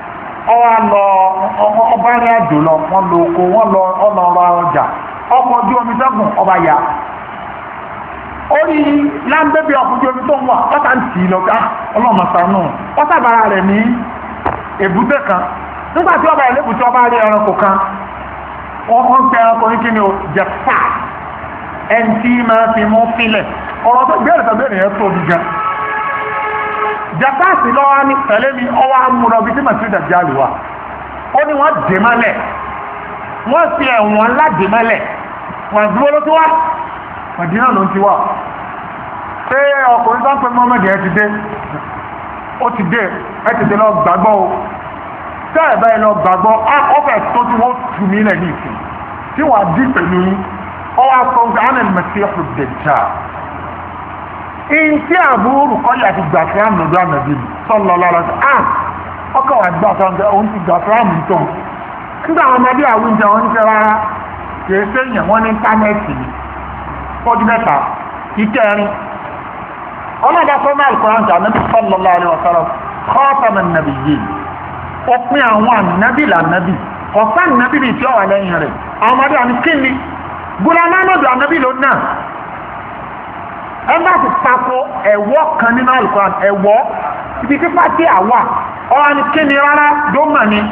ọba rí àjò lọ wọ́n lo oko wọ́n lọ ọlọ́rọ̀ ọjà ọkọ̀ ojú omi sẹ́gùn ọba ya orí láńbẹ́bí ọkọ̀ ojú omi tó ń wà ọ́tà ń tì í lọ ká ọlọ́mọ̀sánú ọ́tàbára rẹ̀ ní èbúté kan nígbà tí ọba ìlébùtí ọba rí ẹranko kan wọ́n ń pẹ ẹranko ní kíni o jẹ̀fà ẹni tí máa fi mú sílẹ̀ ọ̀rọ̀ tó gbé ẹ̀rẹ̀ yẹn tóbi gan jàkáàsì lọ́wọ́ ní tẹ̀lé mi ọwọ́ amúrọ̀ bíi tí màsí dàjáàlì wà ó ní wọ́n dè mọ́lẹ̀ wọ́n fi ẹ̀wọ̀n ńlá dè mọ́lẹ̀ wọ́n dúró ló ti wá Mádínà ló ti wá pé ọkùnrin tó ń pè Muhammad ẹ ti dé ó ti dé ẹ tètè lọ gbàgbọ́ o tẹ́ ẹ̀ báyìí lọ gbàgbọ́ ọ̀fẹ́ tó tí wọ́n tù mí lẹ̀ ní ìsìn tí wọ́n á dí pẹ̀lú yín ọwọ́ akọ̀wé anil Masihu Dajjal ìntí àbúrò kọ́lé àti gbàfẹ́ àmọ̀dọ́ àmọ̀dé sallallahu alaihi wasallam ọkọ̀ wà gbà fún ọ̀gá òun ti gbàfẹ́ àmọ̀dọ́ nígbà àwọn ọmọdé àwọn ìjà wọn ń fẹ́ rárá kìí séèyàn wọn ní íńtánẹ́ẹ̀tì ní fọ́dún mẹ́ta ìkẹrin ọlọ́dà fọ́nà Al-Qur'an Ànábì sallallahu alaihi wasallam khataman nabiyyin ó pín àwọn ànábì lànábì ọ̀sán ànábì bíi tí ó wà lẹ́yìn rẹ̀ àwọn ọmọdé àní kíni gbọ́dọ̀ ànábì ló náà ẹgbẹ́ àti tako ẹ̀wọ́ kan nínú Al-Qur'an ẹ̀wọ́ ibi tí pàtí àwà ọ̀rọ̀ ni kí ni rárá dómà ni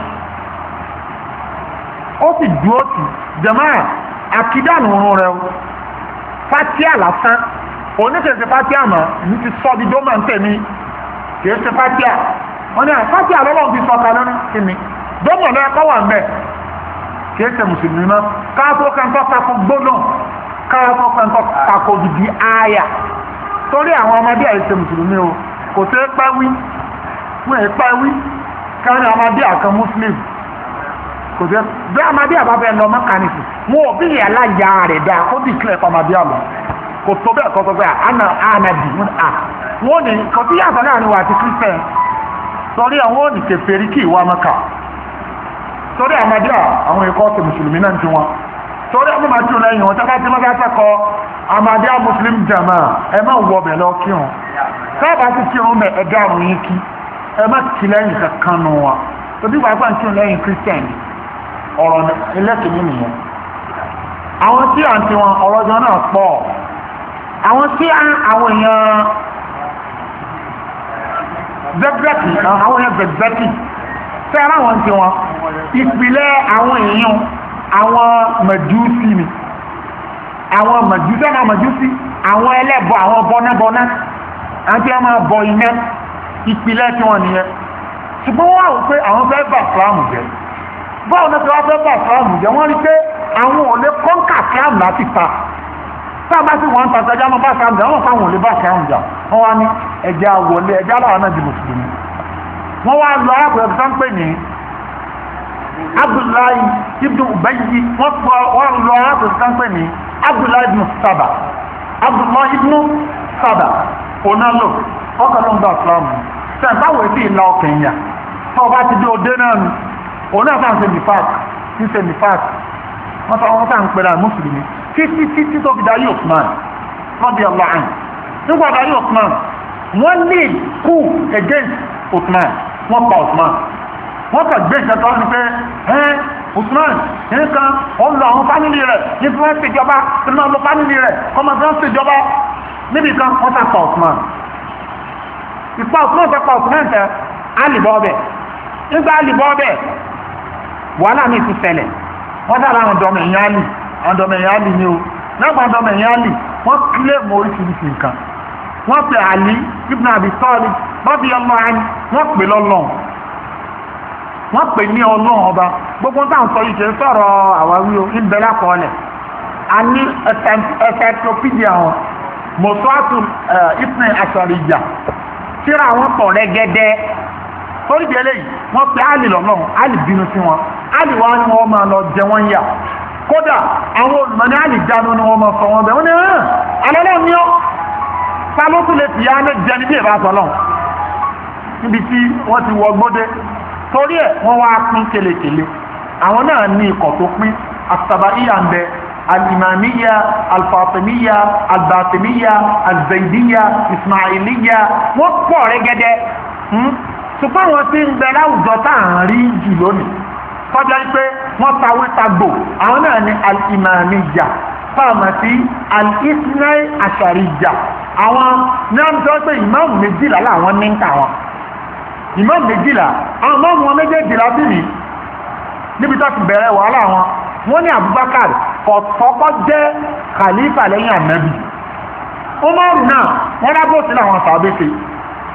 ó sì dúró tì jẹ̀máà àkídànù ọ̀run rẹ̀ pàtí àlásán oníkèsè pàtí àmọ́ ní ti sọ́ di dómà ń tẹ̀mí kìí ṣe pàtí à wọ́n ní pàtí àlọ́lọ́ fi sọ kan lọ́nà kí ni dómà lọ́yẹ kọ́ wà ń bẹ̀ kìí ṣe mùsùlùmí mọ́ káàtó kẹ́ńtọ́ tako gbóná káàtó kẹ́ńtọ́ tako dìdí ááyà torí àwọn ọmọdé àìsè mùsùlùmí o kò tẹ́ pẹ́ wí wọ́n ẹ̀ pẹ́ wí káàrin ọmọdé àkan muslim kò tẹ́ bí ọmọdé àbábẹ́ lọ mọ́kànìkì wọn ò bí ìyàlá ya rẹ̀ dá kó dì kílẹ̀ ọmọdé àlọ́ kò tó bẹ́ẹ̀ kọ́ tó bẹ́ẹ̀ ànàbì wọ́n ní kò tí yàtọ̀ náà ni wà àti kírísítẹ̀ torí àwọn òní kèfèrí kì í wá mọ́kà torí ọmọdé àwọn ikọ́ ti mùsùlùmí náà ti wọn torí ọmọ máa tún lẹ́yìn wọn tẹ́lá tí wọ́n bá tẹ́kọ̀ọ́ Ahmadiyya Muslim Jama ẹ má wọ ọbẹ̀ lọ kírun sábà ti kírun mẹ ẹ̀dá àrùn yín kí ẹ má kí lẹ́yìn kankan nù wa tóbi wàá gbà ń kírun lẹ́yìn Christian ọ̀rọ̀ ẹlẹ́kìnní nìyẹn àwọn tí à ń tiwọn ọ̀rọ̀ ọjọ́ náà pọ̀ àwọn tí àwọn èèyàn zẹ́gbẹ́tì àwọn èèyàn zẹ́gbẹ́tì tí ara wọn tiwọn ìpìlẹ̀ àwọn èèyàn àwọn Màjúsí ni àwọn Màjúsí àwọn Màjúsí àwọn ẹlẹ́bọ àwọn bọ́nẹ́bọ́nẹ́ àti àwọn máa bọ iná ìpìlẹ̀ tí wọ́n nìyẹn ṣùgbọ́n wọ́n wò pé àwọn fẹ́ bà Ìsìlámù jẹ́ báwọn náà ti wá fẹ́ bà Ìsìlámù jẹ́ wọ́n rí pé àwọn ò lè kọ́ńkà Ìsìlámù láti ta sábà sí wọn ń tàṣẹ ẹjá máa bá Ìsìlámù jà wọ́n fáwọn ò lè bá Ìsìlámù jà wọ́n wá ní ẹjẹ́ àwọlé ẹjẹ́ aláwọ̀ náà di mùsùlùmí wọ́n wá lọ arákùnrin tó ń pè ní Abdullahi ibn Ubayyi wọ́n lọ arákùnrin tó ń pè ní Abdullahi ibn Saba Abdullahi ibn Saba onalo ọkọ̀ ló ń gba Ìsìlámù sẹ́n báwo sí ìlà ọkàn yà tó bá ti dé òde náà nù òun náà sáà ń ṣe nifak ń ṣe nifak wọ́n sáà ń pẹ̀lú mùsùlùmí títí tó fi darí Usman lọ́dí ọlọ́run nígbà darí Usman wọ́n lè kú against Usman wọ́n pa Usman wọ́n kà gbé ìṣẹ́tọ́ ní pé Usman nìkan ó lọ àwọn fámìlì rẹ̀ ní fún ẹ́ ṣèjọba nínú ọlọ́ fámìlì rẹ̀ kọ́mọ fún ẹ́ ṣèjọba níbi kan wọ́n sá pa Usman ìpa Usman fẹ́ pa Usman tẹ alìbọ́ ọbẹ̀ nígbà alìbọ́ ọbẹ̀ wàhálà mi ti ṣẹlẹ̀ wọ́n dára àwọn ọ̀dọ́mọ èèyàn alì ni o lẹ́gbàá ọ̀dọ́mọ èèyàn alì wọ́n kílẹ̀ mọ́ oríṣiríṣi nǹkan wọ́n pe Ali ibn Abi Talib bọ́bí ọmọ ẹni wọ́n pè lọ́lọ́run wọ́n pè ní ọlọ́run ọba gbogbo táwọn sọ yìí ṣe sọ̀rọ̀ àwáwí o ń bẹ lákọọ́lẹ̀ a ní encyclopedia wọn mọ̀tọ́tù ìpín àṣàríjà tíra wọn pọ̀ rẹ́gẹ́dẹ́ torí di eléyìí wọ́n pe Àlì lọ́lọ́run Àlì bínú sí wọn Àlì wá ní wọ́n máa lọ jẹ wọ́n yà kódà àwọn olùmọ̀ ní Àlì jánu ni wọ́n máa sọ wọn bẹ̀ wọ́n ní alọ́lọ́ ní ọ́ ta ló tún lè fi yá ní jẹ níbi ìbá sọlọ́n níbi tí wọ́n ti wọ gbódé torí ẹ̀ wọ́n wá pín kelekele àwọn náà ní ikọ̀ tó pín asabaiya ń bẹ alimamiya alfatimiya albatimiya alzaidiya ismailiya wọ́n pọ̀ rẹ́gẹ́dẹ́ ṣùgbọ́n wọ́n ti ń bẹ láwùjọ tá à ń rí jù lónìí tọ́jà pé wọ́n tawé tagbò àwọn náà ní alimamiya fáàmàtí al-isnai asharija àwọn náà ń tọ́ pé ìmáàmù méjìlá làwọn ní ń ta wọn ìmáàmù méjìlá àwọn ìmáàmù wọn méjèèjìlá bí mi níbi tó ti bẹ̀rẹ̀ wàhálà wọn wọ́n ní Abubakar kọ̀tọ́kọ́ jẹ́ khalifa lẹ́yìn ànábì Umaru náà wọ́n lábò sí làwọn sàbẹ̀sẹ̀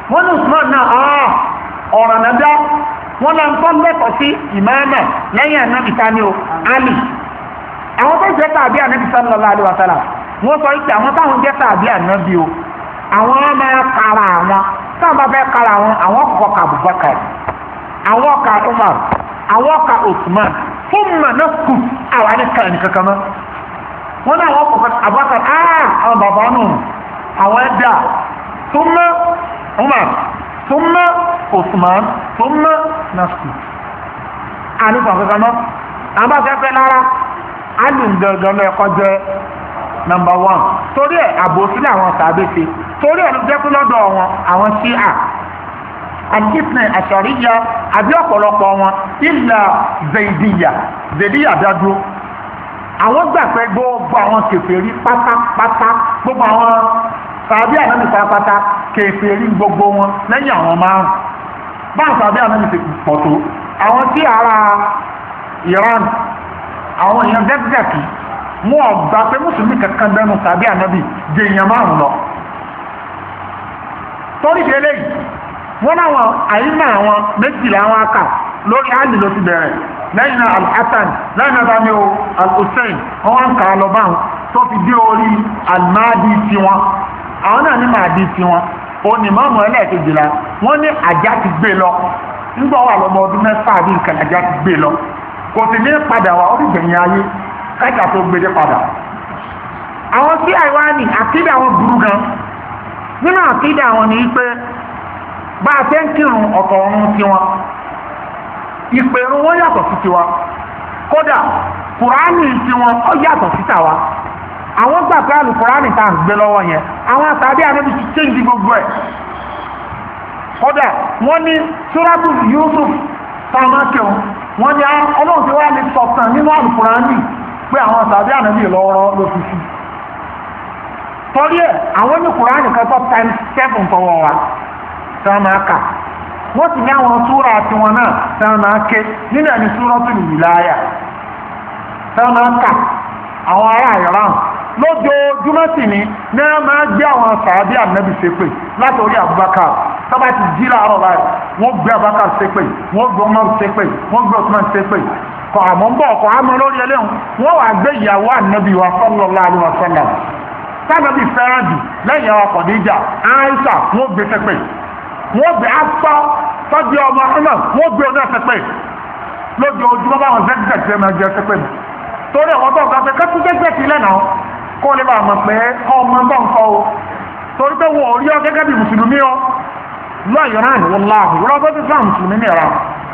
wọ́n ní Usman náà ọ̀ràn náà dá wọ́n náà ń tọ́ lẹ́kọ̀ọ́ sí ìmáàmà lẹ́yìn ànábì tani o Ali àwọn tó jẹ́ tàbí ànábì sallallahu alaihi wasallam wọ́n sọ pé àwọn táwọn jẹ́ tàbí ànábì o àwọn máa kara àwọn táwọn bá fẹ́ kara àwọn kọ̀ọ̀kan ka Abubakar àwọn ka Umar àwọn ka Usman fún mọ̀nàkù àwọn àníkàlẹ̀ nìkankan mọ́ wọ́n náà wọ́n kọ̀ọ̀kan Abubakar àwọn bàbá nù àwọn ẹ̀dá thumma Umar thumma Usman thumma nafsi àníkàn kankan mọ́ àwọn bá fẹ́ lára alùndọ̀dọ̀ lẹ́ẹ̀kọ́ jẹ́ number 1 torí ẹ̀ àbòsílẹ̀ àwọn tàbí ṣe torí ẹ̀ ló jẹ́ pé lọ́dọ̀ wọn àwọn Ṣíà àdìsínà àṣàríyà àbí ọ̀pọ̀lọpọ̀ wọn ìlà zèdíyà dádúró àwọn gbà pé gbogbo àwọn kèfèrí pátápátá gbogbo àwọn tàbí ànábì pátápátá kèfèrí gbogbo wọn lẹ́yìn àwọn márùn báwọn tàbí ànábì ti pọ̀ tó àwọn tí ara Iran àwọn èèyàn gẹ́gẹ́gẹ́ wọn ọ̀gbà pé mùsùlùmí kankan bẹnu tàbí ànábì jẹ èèyàn márùn lọ torí di eléyìí wọ́n láwọn àyínà àwọn méjìlá àwọn aka lórí àlì ló ti bẹ̀rẹ̀ lẹ́yìn náà Al-Hassan lẹ́yìn náà bá ní o Al-Hussein wọ́n wá ń kà á lọ báwọn tó fi dé orí Al-Mahdi tiwọn àwọn náà ní Mahdi tiwọn onímọ̀ọ́mù ẹlẹ́ẹ̀kejìlá wọ́n ní àjá ti gbé lọ nígbà wà lọ́mọ ọdún mẹ́fà bí nǹkan àjá ti gbé lọ kò sì ní padà wá orí gbẹ̀yìn ayé kájà tó gbé padà àwọn tí àìwá ní àkídà àwọn burú gan nínú àkídà àwọn ní pé bá a fẹ́ ń kírun ọ̀tọ̀ ọ̀run tiwọn ìpèrún wọn yàtọ̀ sí tiwa kódà kùránì tiwọn ó yàtọ̀ sí tàwa àwọn gbà pé àlùkùránì tá à ń gbé lọ́wọ́ yẹn àwọn àtàbí ànábì ti change gbogbo ẹ̀ kódà wọ́n ní Suratu Yusuf tàmákẹ́wọ̀n wọ́n ní ọlọ́run ti wá lè sọ̀tàn nínú àlùkùránì pé àwọn àtàbí ànábì lọ́rọ́ ló fi sí torí ẹ̀ àwọn ní kùránì kan tó times 7 tọwọ́ wa sàmáka wọ́n sì ní àwọn súra tiwọn náà sàmáké nínú ẹni Suratul Wilaya sàmáka àwọn ará Iran lójoojúmọ́ sì ní náà máa gbé àwọn sàábí ànábì ṣépè látòrí Abubakar tọ́ba ti jí láàárọ̀ báyìí wọ́n gbé Abubakar ṣépè wọ́n gbé Umar ṣépè wọ́n gbé Usman ṣépè kọ̀ àmọ́ ń bọ̀ ọ̀kọ̀ àmọ́ lórí ẹlẹ́hùn wọ́n wà gbé ìyàwó ànábì wa sallallahu alaihi wasallam sábàbí fẹ́ràn jù lẹ́yìn àwọn Khadija Aisha wọ́n gbé ṣépè wọ́n gbé apá tọ́jú ọmọ náà wọ́n gbé ọdún ẹ̀sẹ̀ pé lójoojúmọ́ báwọn zẹ́gẹ́gẹ́ máa jẹ́ ẹsẹ̀ pé mi torí àwọn tó ń gbà pé kẹ́tù zẹ́gẹ́gẹ́ lẹ́nà kó lè bá mọ̀ pé ọmọ bá ń kọ́ o torí pé wọn ò rí ọ gẹ́gẹ́ bí mùsùlùmí ọ lọ ìran wọláhù wọ́n bá ti sáà mùsùlùmí ní ìran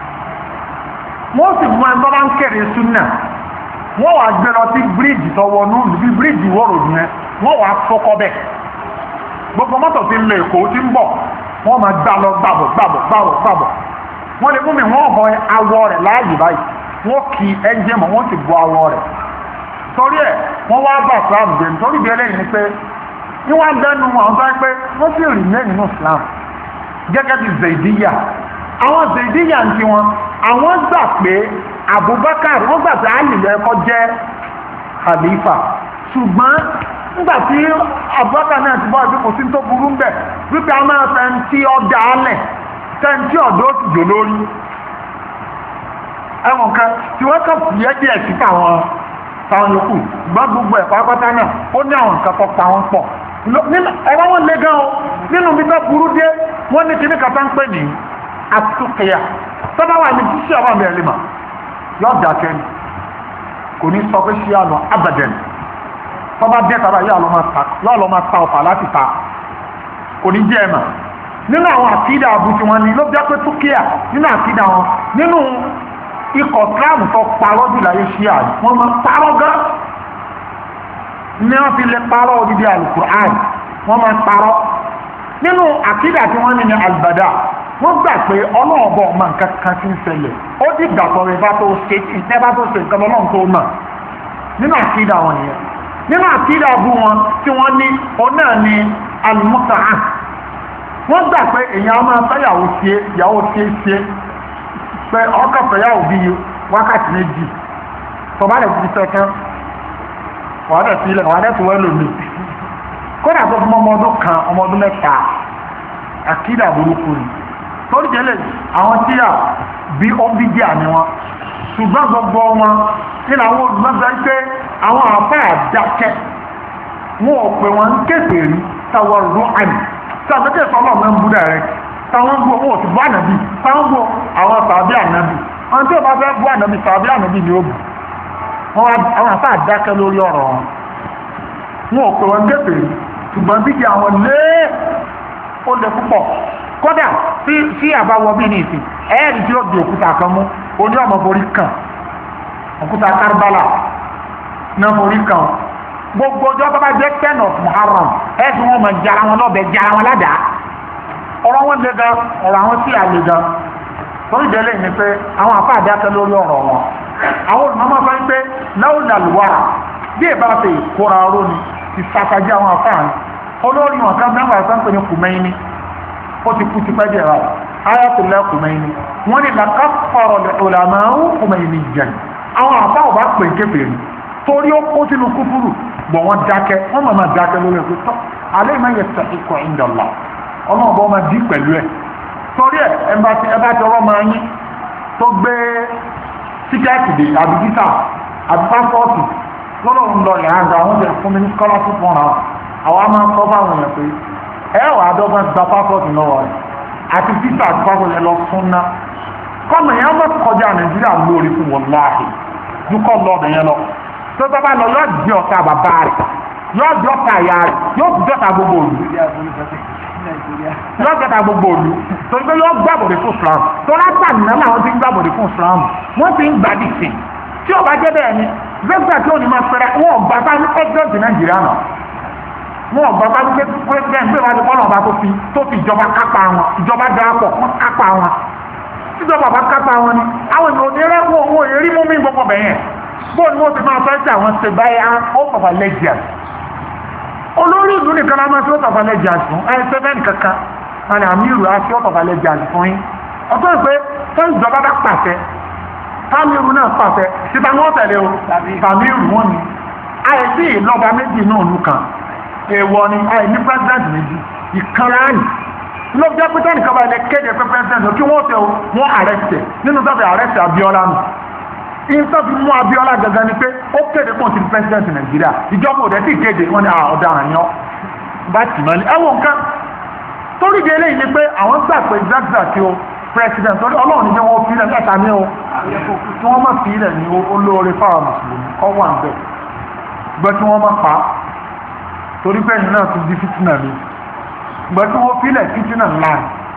wọ́n sì mú ẹgbẹ́ bá ń kéré súnà wọ́n wà gbé lọ sí bíríìjì tọwọ́ nù bí bíríìjì wọ́rọ̀ yẹn wọ́n wà fọ́kọ́ bẹ́ẹ̀ gbogbo mọ́tò ti ń lọ Èkó ti ń bọ̀ wọ́n máa gbá lọ gbàbọ̀ wọ́n lè mú mi wọ́n họ awọ rẹ̀ láàyè báyìí wọ́n kì í ẹ́ńjẹ́ mọ̀ wọ́n sì bu awọ rẹ̀ torí ẹ̀ wọ́n wá bá Islam dé nítorí bí eléyìí ni pé níwọ̀n bẹ́nu àwọn tó ń pẹ́ wọ́n sì rìn lẹ́yìn nínú Islam gẹ́gẹ́ bí Zaidiyya àwọn Zaidiyya ń tiwọn àwọn gbà pé Abubakar wọ́n gbà pé Ali lẹ́kọ́ jẹ́ khalifa ṣùgbọ́n nígbà tí Abubakar náà ti bọ́ ẹbí kò sí tó burú ń bẹ̀ wípé a máa fẹ́ tí ọjà alẹ̀ tẹ́ntí ọ̀dọ́ ti jò lórí ẹwọ̀n kan tí wọ́n kàn fìyẹ́ díẹ̀ sí táwọn yòókù gbọ́n gbogbo ẹ̀ pátápátá náà ó ní àwọn nǹkan tó pa wọn pọ̀ ẹ̀rọ wọn lé gan o nínú bí tó burú dé wọ́n ní kíní kata ń pè ní àtúkẹ́yà tọ́ba wà ní tíṣì ọmọ mi ẹ̀lẹ́mà yóò dákẹ́ ni kò ní sọ pé ṣí àlọ́ abadan tọ́ba dẹ́ tàbá yóò lọ́ máa ta ọ̀fà láti ta kò ní jẹ́ ẹ̀mà nínú àwọn àkídà àbútí wọn ni ló jẹ́ pé túkíà nínú àkídà wọn nínú ikọ̀ kíláàmù tó parọ́ jù láyé ṣí àrí wọ́n máa parọ́ gán ní wọ́n fi lè parọ́ odidi Al-Qur'an wọ́n máa parọ́ nínú àkídà tí wọ́n ní ní albada wọ́n gbà pé ọlọ́ọ̀bọ̀ ọmọ nǹkan kan ti ń ṣẹlẹ̀ ó di gbàtọ̀ rẹ̀ bá tó ṣe tí ìtẹ́ bá tó ṣe nǹkan ọlọ́run tó mọ̀ nínú àkídà wọn nìyẹn nínú àkídà bú wọn tí wọ́n ní ọ̀nà ní al-mut'a wọ́n gbà pé èèyàn máa fẹ́yàwó ṣe pé ọkọ̀ fẹ́yàwó bí wákàtí méjì tọba rẹ̀ ti fẹ́ tán wàádẹ̀ sílẹ̀ wàádẹ̀ tó wẹ́ lòmí kódà tó fún ọmọ ọdún kan ọmọ ọdún mẹ́ta àkídà burúkú ni torí jẹ́lẹ̀ àwọn tí à bí ó bí díà ni wọn ṣùgbọ́n gbogbo wọn nínú àwọn olùmọ́gbà ń pé àwọn àfẹ́ àdákẹ́ wọn ò pè wọn ń kéfè rí táwọn rún àmì sàbẹ́kẹ́ sọ́lọ́ mẹ́ ń bú dàrẹ́ táwọn gbọ́ wọn ò sì bú ànàbì táwọn gbọ́ àwọn tàbí ànàbì wọn tí ó bá fẹ́ bú ànàbì tàbí ànàbì ni ó bù àwọn àfẹ́ àdákẹ́ lórí ọ̀rọ̀ wọn ò pè wọn kéfè rí ṣùgbọ́n bí kí àwọn lé ó lè púpọ̀ kódà sí àbáwọ bí ní ìsìn ẹ̀ẹ́rì tí ó di òkúta kan mú oní ọmọ borí kan òkúta Karbala náà borí kan gbogbo ọjọ́ tó bá jẹ́ 10 of Muharram ẹ̀sùn wọn mọ̀ jara wọn lọ́bẹ̀ jara wọn ládàá ọ̀rọ̀ wọn lè gan ọ̀rọ̀ àwọn sí àlè gan torí délé ní pé àwọn àfáà dákẹ́ lórí ọ̀rọ̀ wọn àwọn olùmọ́mọ́ sọ pé náà lùwárà bí ìbá ṣe ìkóra ọ̀rọ̀ ni ìsàkàjẹ́ àwọn àfáà ni olórí wọn kan mẹ́wàá sáńpẹ̀ ní Kùmẹ́yìnì ó ti kú ti pẹ́ díẹ̀ rà Ayatollah Kùmẹ́yìnì wọ́n ní làkàfọ̀rọ̀ lẹ́ọ̀làmáwó Kùmẹ́yìnì jẹ́ àwọn àfáà ò bá pè kéfèé ni torí ó kó sínú kúfúrú bọ̀ wọ́n dákẹ́ wọ́n mọ̀ máa dákẹ́ lórí ẹ̀kọ́ tọ́ alẹ́ máa yẹ sàkíkọ̀ ìdọ̀lá ọlọ́ọ̀bọ máa dí pẹ̀lú ẹ̀ torí ẹ̀ ẹ bá ti ọrọ̀ máa yín tó gbé tíkẹ́ẹ̀tì dé àbí títà àbí pásọ̀tì lọ́lọ́run lọ ìhà àgbà àwọn jẹ́ fún mi ní scholarship fún ra àwọn a máa ń sọ fáwọn èèyàn pé ẹ wà á dọ́gbọ́n gba pásọ̀tì lọ́wọ́ rẹ̀ àti títà àti pásọ̀tì lọ fún ná kọ́mọ yẹn wọ́n kọjá Nàìjíríà lórí fún wọn láàyè dúkọ́ lọ́ọ̀dẹ̀ yẹn lọ tó tọ́ bá lọ yóò di ọ̀tá bàbá rẹ̀ yóò di ọ̀tá ìyá rẹ̀ yóò di ọ̀tá gbogbo òlu yóò di ọ̀tá gbogbo òlu torí pé yóò gbàbọ̀dé fún Islam tó lápá nínú àwọn tí ń gbàbọ̀dé fún Islam wọ́n ti ń gbàdí sí tí ó bá jẹ́ bẹ́ẹ̀ ni vẹ́gbà tí ó ní máa fẹ́rẹ́ wọn ò gbà bá ní president Nàìjíríà náà wọn ò gbà bá ní president bí wọ́n ti kọ́ ọ̀nà tó fi ìjọba kápá wọn ìjọba darapọ̀ wọn kápá wọn tíjọba bá kápá wọn ni àwọn ènìyàn ò ní rẹ́pọ̀ owó èrí mú mí gbogbo bẹ̀yẹn bóò ni wọ́n ti máa fẹ́ sí àwọn ṣe báyà oath of allegiance olórí ìlú nìkan láwọn ṣe oath of allegiance fún ẹ ṣe bẹ́ẹ̀ nìkankan wọn ni àmì ìrù àti oath of allegiance fún yín ọ̀tọ́ ìpè fún ìjọba bá pàṣẹ fámìrù náà pàṣẹ síta wọn tẹ̀lé o fámìrù wọn ni àìsí ìlọba méjì náà lù kan èèwọ̀ ni àìní president méjì ìkanra àyè ló jẹ́ pé tẹ́nìkan bá ilẹ̀ kéde pé president kí wọ́n tẹ wọ́n arrest nínú sọ́fẹ̀ arrest Abiola nù ìsọ́ fi mú Abiola gangan ni pé ó kéde pọ̀ sí president Nàìjíríà ìjọba òdẹ tí kéde wọ́n ní ọ̀daràn yọ bá tì mọ́ ní ẹwọ nǹkan torí di eléyìí ni pé àwọn gbà pé zaza tí o president torí Ọlọ́run ní pé wọ́n fi ilẹ̀ mẹ́ta ní o tí wọ́n má fi ilẹ̀ ní olóore fáwọn mùsùlùmí kọ́ wà ń bẹ̀ gbẹ́ tí wọ́n má pa torí pé ẹ̀yìn náà ti di fitinà ni gbẹ́ tí wọ́n fi ilẹ̀ fitinà ńlá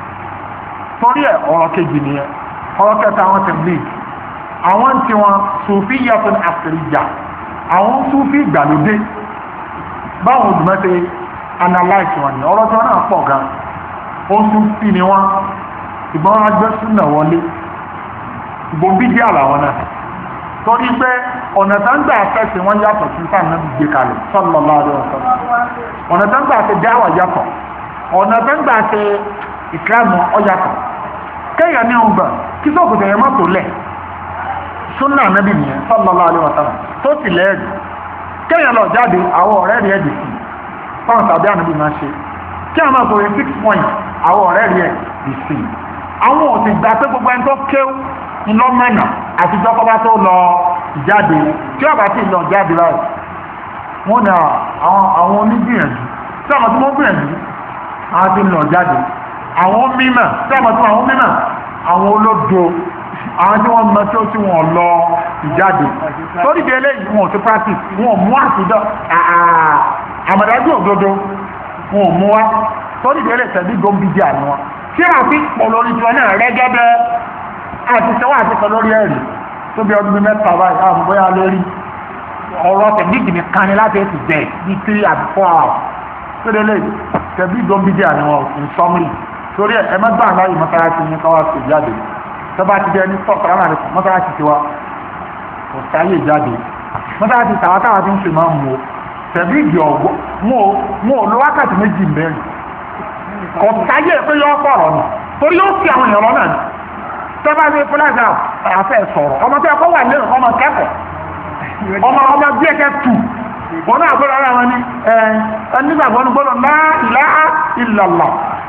torí ẹ̀ ọ̀rọ̀ kejì nìyẹn ọ̀rọ̀ kẹta àwọn tẹ̀blíìgì àwọn tí wọn Sufi yàtọ̀ àfẹ́ríjà àwọn Sufi ìgbàlódé báwọn olùmọ́tẹ́ analyze wọn ni ọ̀rọ̀ tí wọn náà pọ̀ gan ó Sufi ni wọn ìbọn agbésùnà wọlé ìbọn bídí àlàwọn náà torí pé ọ̀nà tó ń gbà fẹ́sẹ̀ wọn yàtọ̀ sí sáà náà gbé kalẹ̀ sallallahu alaihi wasallam ọ̀nà tó ń gbà ṣe dáwà yàtọ̀ ọ̀nà tó ń gbà ṣe ìsìlámù ó yàtọ̀ kéèyàn ní ọgbà kí sókòtò yẹn má tó lẹ̀ súnà nábì nìyẹn sallallahu alaihi wasallam tó sì lẹ́ẹ̀dì kéèyàn lọ jáde àwọn ọ̀rẹ́ rí ẹ̀dì sí fáwọn tàbí ànábì máa ṣe kí a máa sọ 6 points àwọn ọ̀rẹ́ rí ẹ̀dì sí àwọn òsì gbà pé gbogbo ẹni tó kéw iná mẹ́nà àti jọ́kọ́bá tó lọ jáde tí ọba tí lọ jáde láì wọ́n ní àwọn onígbìyànjú tí ọmọ tí wọ́n gbìyànjú àwọn tí lọ jáde àwọn mímọ̀ tí ọmọ tí wọ́n mímọ̀ àwọn olódo àwọn tí wọ́n mọ tí wọ́n lọ ìjáde torí di eléyìí wọn ò ti practice wọn ò mú àtijọ́ àmọ̀dájú òdodo wọn ò mú wá torí di eléyìí tẹ̀lé gómìnà àní wọn tí a fi pọ̀ lórí tiwọn náà rẹ́gẹ́dẹ́ àti sẹ́wọ́ àti sọ lórí ẹ̀rí tó bí ọdún mẹ́ta báyìí àwọn bóyá lórí ọ̀rọ̀ tẹ̀lígì ní kan ní láti ètò jẹ́ bí 3 àti 4 hours tó délé tẹ̀lé gómìnà àní wọn in summary torí ẹ̀ mẹ́gbà láyé mọ́sálásí ní káwá sí jáde tọ́ba ti jẹ́ ní sọ́kàránà rẹ̀ mọ́sálásí tiwa kò sáyé jáde mọ́sálásí tàwátàwá tí ń ṣe máa ń mú tẹ̀bí ìdí ọ̀gbọ́ mú ò lọ wákàtí méjì mẹ́rin kò sáyé pé yọ pọ̀rọ̀ nù torí yóò fi àwọn èèyàn lọ́nà ní tọ́ba ní fúláṣà àfẹ́ sọ̀rọ̀ ọmọ tó yẹ kó wà lẹ́nu ọmọ kẹ́kọ̀ọ́ ọmọ bí ẹ̀kẹ́ tù wọn náà gbọ́dọ̀ ara wọn ní nígbàgbọ́ ní gbọ́dọ̀ la ilaha illallah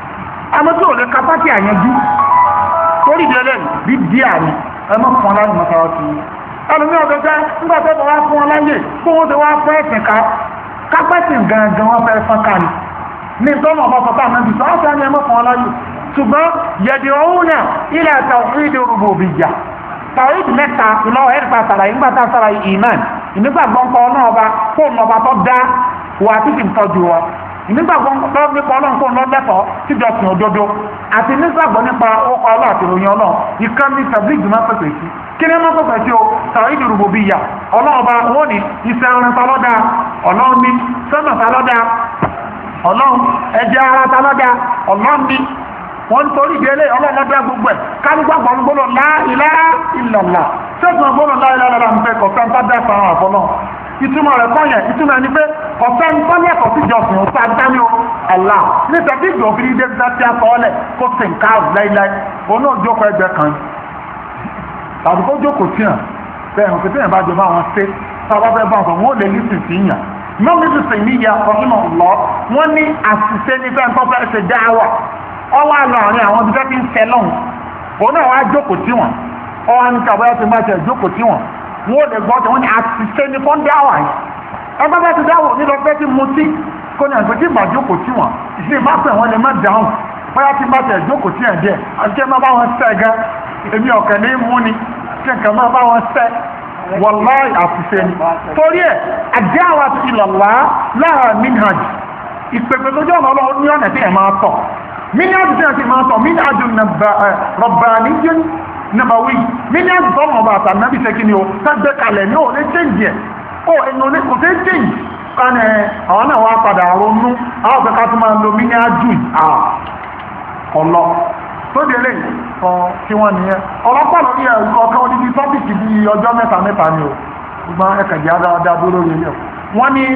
àmọ́ tí ò lè kápátì àyànjú torí ìdílé bí díà ni ẹ mọ̀ fún aláàjì mọ́sálásí ẹlòmí ọ̀gẹ́gẹ́ nígbà tó bọ̀ wá fún wọn láyè fún wọn ti wá fẹ́ ẹ̀sìn ká kápẹ́sì gangan wọn fẹ́ fọ́n ká ní tọ́nà ọba sọ́tà náà bí sọ́ọ́sì ẹni ẹ mọ̀ fún wọn láyè ṣùgbọ́n yẹ̀dì ọ̀hún náà ilẹ̀ tawhid rububiyyah tawhid mẹ́ta ìlọ́wọ́ ẹ̀rí pa sàlàyé nígbà tá a sàlàyé ìmán ìnígbàgbọ́ nǹkan ọ̀nà ọba fóònù ọba tó dá wà títí tọ́jú wa ìnígbàgbọ́ nípa ọlọ́run tó ń lọ lẹ́tọ̀ọ́ síjọsìn òdodo àti nígbàgbọ́ nípa ọkọ̀ ọlọ́ àti ìròyìn ọlọ́run ìkànnì tàbílíìgì máa pèsè sí kí ni máa pèsè sí o tawhid rububiyyah ọlọ́run ọba wọ́n ní iṣẹ́ orin ta lọ́dà ọlọ́run ní sọ́nà ta lọ́dà ọlọ́run ẹ̀jẹ̀ ara ta lọ́dà ọlọ́run ní wọ́n torí ìdílé ọlọ́lọ́dá gbogbo ẹ̀ kánígbàgbọ́ gbọ́nà la ilaha illallah ṣẹ́gun gbọ́nà la ilaha illallah ń fẹ́ kọ̀ọ̀kan bá dá fara àfọlọ́ ìtumọ̀ rẹ̀ kọ́ yẹn ìtumọ̀ ẹni pé ọ̀fẹ́ ń tọ́ ní ẹ̀kọ́ sí ìjọsìn ọ̀sá dání Allah níta bí ìgbà òfin dé bí ti akọọ́lẹ̀ kó sì ń káàrù láíláí òun náà jókòó ẹgbẹ́ kan tàbí kó jókòó sí hàn bẹ́ẹ̀ nǹkan tí yẹn bá jọ bá wọn ṣe táwa fẹ́ bá wọn wọn ò lè lísìn sí yàn mọ́mí ti sìn ní ìyá ọ̀hún ọ̀lọ́ wọ́n ní àṣìṣe ní fẹ́ ń tọ́ fẹ́ ṣe dáwà ọwọ́ àlọ́ àárín àwọn ibi tẹ́tí ń tẹ lọ́hùn òun náà wá jókòó tí wọ́n ọwọ́ ní kàbọ́yá ti máa tẹ̀ jókòó tí wọ́n wọ́n lè gbọ́ tí wọ́n ní àṣìṣe ní fọ́n dáwà yìí ẹgbẹ́ bẹ́ẹ̀ ti dáwọ̀ nílọ bẹ́ẹ̀ ti mutí kó ní àgbẹ̀ tí ìgbà jókòó tí wọ́n ìṣe ìbá pẹ̀ wọ́n lè má dáhùn bóyá tí bá tẹ̀ jókòó tí ẹ̀ díẹ̀ àti kí ẹ má bá wọn sẹ́ gan èmi ọ̀kẹ́ ní mú ni kí nǹkan má bá wọn sẹ́ wallahi àṣìṣe ni torí ẹ̀ ad-da'watu ila Allah laha minhaj ìpèpè lójú ọ̀nà ọlọ́run ní ọ̀nà tí ẹ̀ máa tọ̀ mílíọ̀nù tí a ti máa tọ̀ mílíọ̀nù rọ̀bàníyàn nàbàwí mílíọ̀nù tọ́mọ̀ ọba àtànábì sẹ́kí ni ó tẹ́gbẹ́ kalẹ̀ ní òní change ẹ̀ ó ẹnu ní kò tẹ́ change kánẹ̀ àwọn náà wá padà ronú àwọn ọ̀fẹ́ ká tó máa lo mílíọ̀nù ọlọ́ tó di eléyìí kí wọ́n nìyẹn ọlọ́pàá lórí ọ̀kan odidi tọ́pìkì bí ọjọ́ mẹ́ta ni ó ṣùgbọ́n ẹ̀kẹ̀jẹ̀ adáadáa dúró lórí ẹ̀ wọ́n ní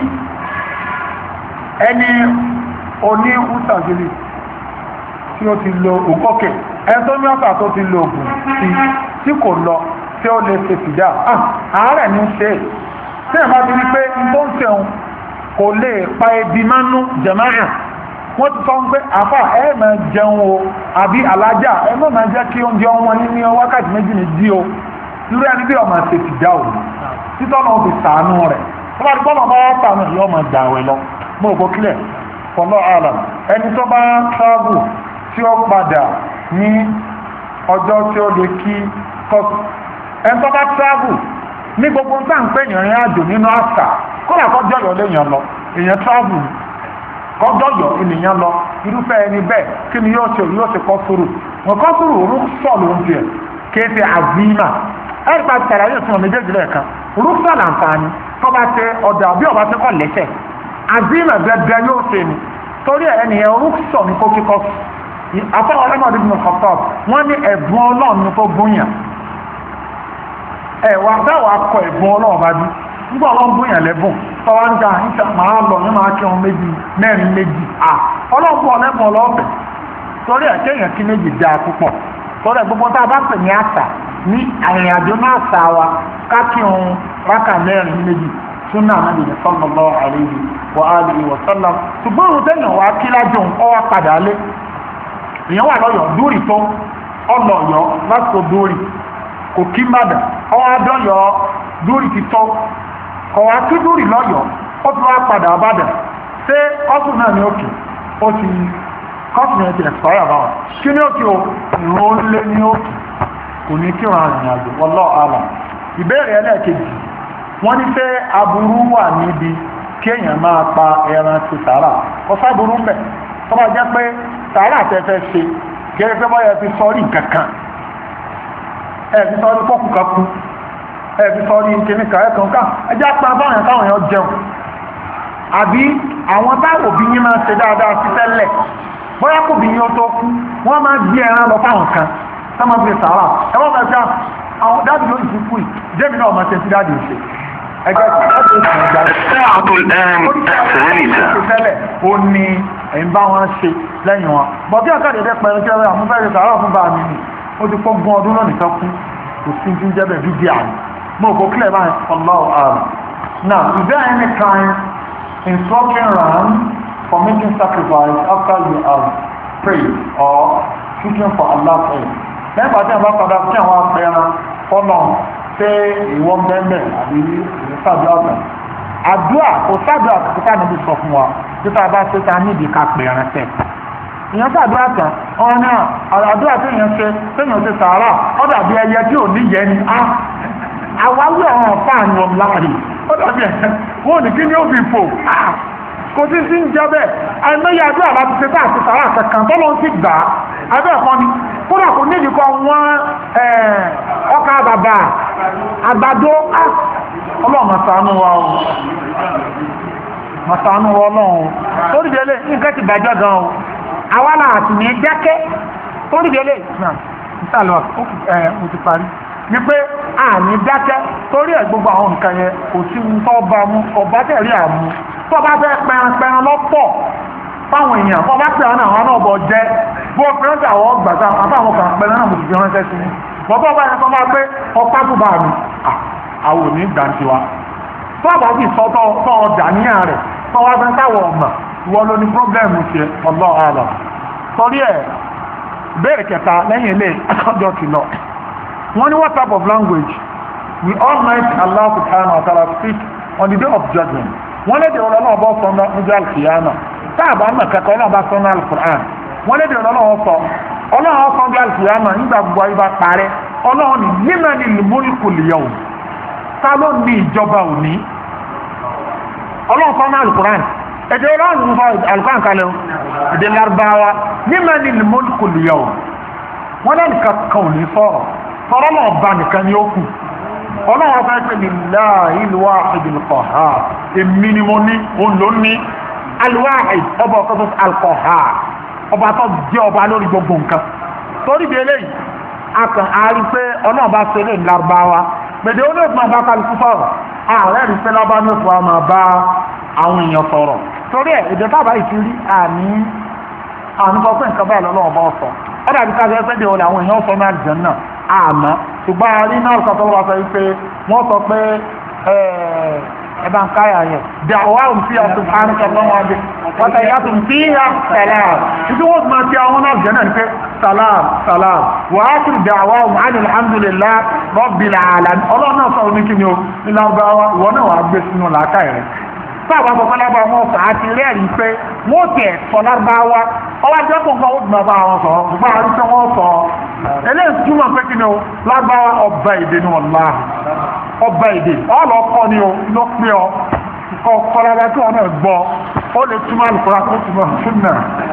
ẹni oní ùsàgìrì tí ó ti lo òkókè ẹ̀tọ́ ní ọ̀pá tó ti lo ògùn tí kò lọ tí ó lè ṣe fìdá àárẹ̀ ní ṣe tí ẹ̀ bá ti rí pé tó ń ṣeun kò lè pa ebi mánú jẹ̀máà wọ́n ti sọ pé àfà ẹ̀ máa jẹun o àbí alájà ẹ̀ máa jẹ́ kí oúnjẹ wọn ní wákàtí méjì ní dí o irú ẹni bí ọmọ ṣe fìdá o títọ́ náà fi sàánú rẹ̀ tó bá ti gbọ́dọ̀ bá wọ́n sàánú yóò máa dàwẹ̀ lọ mo rò kó kílẹ̀ fọlọ́ àlà ẹni tó bá travel tí ó padà ní ọjọ́ tí ó lè kí kọ́sù ẹni tó bá travel ní gbogbo nǹkan ń pè ní ìrìn àjò nínú àṣà kódà kọjọ́yọ̀ léèyàn lọ èèyàn travel kọjọ́yọ̀ ènìyàn lọ irúfẹ́ ẹni bẹ́ẹ̀ kí ni yóò ṣe kọ́sùrù wọn kọ́sùrù rúkṣọ̀ ló ń tiẹ̀ kéde àzímà ẹ̀rí pa tàràyè fún ọmọ méjèèjì lẹ́ẹ̀kan rúkṣọ̀ làǹfààní tó bá tẹ ọ̀dà bí ọba tẹ kọ́ lẹ́sẹ̀ àzímà gẹ́gẹ́ yóò ṣe ni torí ẹnìyẹn rúkṣọ̀ ní kó kíkọ́ afọ́ ọlọ́mọdé bí mo kọ̀tọ̀ wọ́n ní ẹ̀bùn ọlọ́run tó gbóyàn ẹ̀wà bẹ́wà kọ ẹ̀bùn ọlọ́run bá bí nígbà ọlọ́run gbóyàn lẹ́bùn tọ́wọ́ ń ga níta máa lọ ní máa kí wọn mẹ́rin méjì ọlọ́run bọ̀ lẹ́bùn ọlọ́ọ̀fẹ́ torí ẹ̀ kéèyàn kí méjì dá púpọ̀ torí ẹ̀ gbogbo tá a bá pè ní àṣà ní àrìnàjò náà ṣà wa ká kí wọn rákà mẹ́rin méjì súnà náà lè sallallahu alaihi wa alihi wa sallam ṣùgbọ́n òun tẹ́yàn wá kí lájọ ọwọ́ padà lé èèyàn wà lọ́yọ̀ dúrì tó ọlọ́yọ̀ lásìkò dúrì kò kí mádà ọwọ́ adọ́yọ̀ dúrì ti tọ́ kọ̀wá kí dúrì lọ́yọ̀ ó ti wá padà bàdà ṣé kọ́sù náà ní òkè ó ti kọ́sù náà ti ẹ̀sọ́ àbáwọ̀ kí ní òkè o ìrún lé ní òkè kò ní kí wọn àrìn àjò wallahu a'lam. ìbéèrè ẹlẹ́ẹ̀kejì wọ́n ní pé aburú wà níbi kí èèyàn máa pa ẹran ti sàárà kọ́sáburú mbẹ̀ tó bá jẹ́ pé sàárà tẹ́fẹ́ ṣe gẹ́gẹ́ pé bọ́yẹ̀ fi sọ́rí kankan fi sọ́rí pọ́kù kakú fi sọ́rí kìnnìkà ẹ̀kànká ẹjá pa báwọn táwọn èèyàn jẹun àbí àwọn táwọn òbí yín máa ṣe dáadáa sí tẹ́lẹ̀ bóyá kò bí yín ó tó kú wọ́n máa gbé ẹran lọ fáwọn kan tá máa fi sàárà ẹwọ́n máa ṣe àwọn dáàbì ló ìfú kú jẹ́mi náà máa ṣe sí dáàbì ṣe ẹgbẹ́ ó ní ẹ̀yìn bá wọn ṣe lẹ́yìn wọn bọ̀ bí ọ̀kadì ẹ̀dẹ́ pẹ̀lú kí ọ̀rẹ́ àwọn fẹ́rẹ̀ sàárà fún bá mi nì ó ti fọ́gbọ́n ọdún náà nìkan kú kò sí ti ń jẹ́bẹ̀ bíbí àmì mo kò kílẹ̀ báyìí Allahu a'lam. Now, is there any kind instruction round for making sacrifice after you have praise or seeking for Allah's aid. Lẹ́yìn pàtí àwọn padà sí àwọn apẹran fọ́nà ṣé ìwọ́n bẹ́ẹ̀ àbí ìsáàbí ọ̀sán. Àdúrà kò sáàdúrà kò sáà níbi sọ fún wa títà bá ṣe ta níbi ká pẹ̀rẹ̀ tẹ̀. Ìyẹn sáàdúrà tán ọ̀rọ̀ náà àdúrà tí èèyàn ṣe téèyàn ṣe sàárà ó dàbí ẹyẹ tí ò níyẹ ni àwáwí ọ̀ràn fáànù ọ̀láàrí ó dàbí ẹ̀yẹ wọ́n ní kí ni ó fi fò kò sí sí ń jẹ́ bẹ́ẹ̀ àìmọye àdúrà láti ṣe táà ṣe sàárà kankan tó ló ń sì gbà á abẹ́ ẹ̀kọ́ ni kódà kò nídìí kan wọ́n ọkà bàbà àgbàdo ọlọ́run màsánú wa o màsánú wa ọlọ́run tó dìde lé nǹkan ti bàjẹ́ gan o àwa náà sì ní dákẹ́ tó dìde lé ìsàlọ̀ mo ti parí ni pé àní dákẹ́ torí ẹ̀ gbogbo àwọn nǹkan yẹn kò sí ń tọ́ bá mú ọba tẹ̀rí àmú tó bá fẹ́ pẹran lọ́pọ̀ fáwọn èèyàn tó bá pẹ̀rán àwọn náà bọ̀ jẹ́ bó pẹ̀rán tí àwọn gbàgbà àbáwọn kan pẹ̀rán náà mo ti fi ránṣẹ́ sí ni bọ́bọ́ bá yẹn tó bá pé ọpá tó bá mi àwọn ò ní gbàǹtiwa tó bá sì sọ tọ́ ọjà níyàn rẹ̀ tó wá fẹ́ táwọn ọmọ ìwọ ló ní pọ́blẹ́mù tiẹ̀ ọlọ́ àlọ́ torí ẹ̀ bẹ́ẹ̀ kẹta lẹ́yìn ilé ọjọ́ ti lọ wọ́n ní what type of language we Almighty Allah subhanahu wa ta'ala speak on the day of judgment wọ́n lè dè ọ̀rọ̀ náà bọ́ sọ níjọ́ alkiyama táàbà mọ̀ kẹ́kọ̀ọ́ náà bá sọ ní al-Qur'an wọ́n lè dè ọ̀rọ̀ náà sọ ọlọ́run sọ bí alkiyama nígbà gbogbo ayé bá parẹ́ ọlọ́run ní limanil mulkul yawm ta ló ní ìjọba òní ọlọ́run sọ ní al-Qur'an èdè ọlọ́run sọ al-Qur'an kalẹ̀ èdè Lárúbáwá limanil mulkul yawm wọ́n lẹ́nu kankan ò ní sọ̀rọ̀ náà bá nìkan ní ó kù ọlọ́run ọba ẹgbẹ́ lillahil wahidil qahhar èmi ni mo ní òun ló ní al-wahid ọba ọkọ̀ tó al-qahhar ọba tó jẹ́ ọba lórí gbogbo nǹkan torí bí eléyìí akàn àárí pé ọlọ́run bá ṣe lè Lárúbáwá gbèdé ó lè máa bá kálukú sọ̀rọ̀ ààrẹ rí pé lábá ní òfin wa máa bá àwọn èèyàn sọ̀rọ̀ torí ẹ̀ èdè tábà ìtúrí àní sọ pé nǹkan báyìí lọ́lọ́run bá sọ ọ̀dà bí ká fẹ́ dé olè àwọn èèyàn sọ ní àlùjánnà àmọ́ ṣùgbọ́n a rí náà kọ́tọ́ wá sọ wípé wọ́n sọ pé ẹ̀bá ń káyà yẹn da'wahum fiha subhanaka Allahumma wa tahiyyatuhum fiha salam títí wọ́n ti máa ti àwọn náà jẹ́ náà ní pé salam salam wa akhiru da'wahum anil hamdulillahi rabbil alamin ọlọ́run náà sọ̀rọ̀ ní kí ni o ní Lárúbáwá ìwọ náà wàá gbé sínú làákàyè rẹ̀ sáàbà sọ̀kọ́ Lárúbáwá wọn sọ àti rẹ́ẹ̀rí pé wọ́n tẹ̀ sọ Lárúbáwá ọwọ́ ajẹ́ kó nǹkan ó dùn bá wọn sọ ṣùgbọ́n àrí pé wọ́n sọ eléyìí túmọ̀ pé kí ni o Lárúbáwá ọba èdè ni wọ́n lá ọba èdè ọ̀lọ́ kọ́ ni o ló pé ọ kọ́ kọ́lára tí wọ́n náà gbọ́ ó lè túmọ̀ àlùkòrá tó túmọ̀ súnà.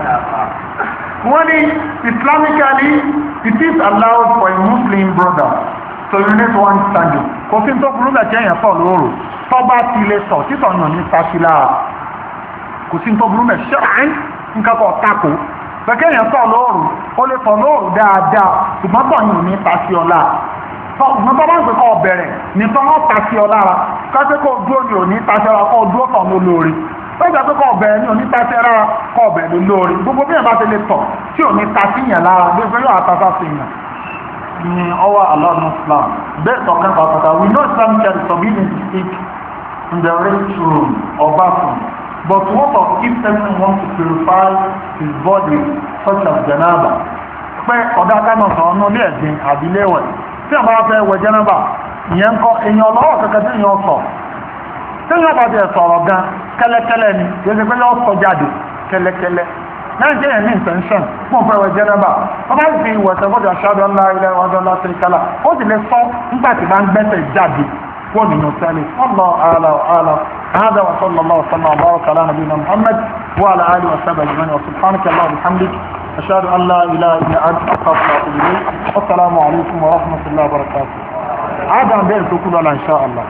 wọ́n ní Islamically it is allowed for a Muslim brother to unite one standing kò sí tó burú bẹ̀ kẹ́yìn sọ̀ lóru tọ́ba ti lè sọ títọ̀ yàn ní sásílà kò sí tó burú bẹ̀ ṣẹ́ràn nǹkan kan tako pẹ̀kẹ́ yẹn sọ̀ lóru ó lè sọ lóru dáadáa ṣùgbọ́n tọ̀ yàn ní sásíọ̀lá ṣùgbọ́n tọ́ bá ń pè kọ́ ọ̀bẹ̀rẹ̀ ní tọ́ wọ́n sásíọ̀lá ra káṣẹ́ kó dúró ní òní sásíọ̀lá kọ́ dúró tọ̀ ní olóore lọ́jà pé kọ́ ọ̀bẹ̀rẹ̀ ní òní sásíọ̀lá kọ́ ọ̀bẹ̀rẹ̀ ní olóore gbogbo bí yẹn bá ti lè tọ̀ tí òní sásíyàn lára bí pé yóò àtàtà sí yàn ní ọwọ́ aláàánú Islam bẹ́ẹ̀ tọ̀kan pàtàkì we know Islam can forbidden to speak in the restroom or bathroom but what of if person wants to purify his body such as janaba pé ọ̀dà kánà sọ̀rọ̀ ní ilé ẹ̀gbìn àbíléwẹ̀ tí a bá fẹ́ wẹ̀ janaba ìyẹn kọ́ èèyàn lọ́wọ́ kẹ́kẹ́ tí èèyàn sọ tí èèyàn bá tiẹ̀ sọ̀rọ̀ gan kẹ́lẹ́kẹ́lẹ́ ni yóò ṣe pé yóò sọ jáde kẹ́lẹ́kẹ́lẹ́ náà jẹ́ ẹ̀mí intention fún ọ̀fẹ́ ìwẹ̀ jẹ́nẹ́bà wọ́n bá fi ìwẹ̀ tẹ́gbọ́dọ̀ aṣáájú ńlá ilẹ̀ ọjọ́ ńlá tẹ́ríkálà ó sì lè sọ nígbà tí bá ń gbẹ́sẹ̀ jáde wọ́n nínú tẹ́lẹ̀ Allah هذا وصلى الله وسلم وبارك على نبينا محمد وعلى اله وصحبه اجمعين وسبحانك اللهم وبحمدك اشهد ان لا اله الا انت استغفرك واتوب اليك والسلام عليكم ورحمه الله وبركاته هذا بين تقول ان شاء الله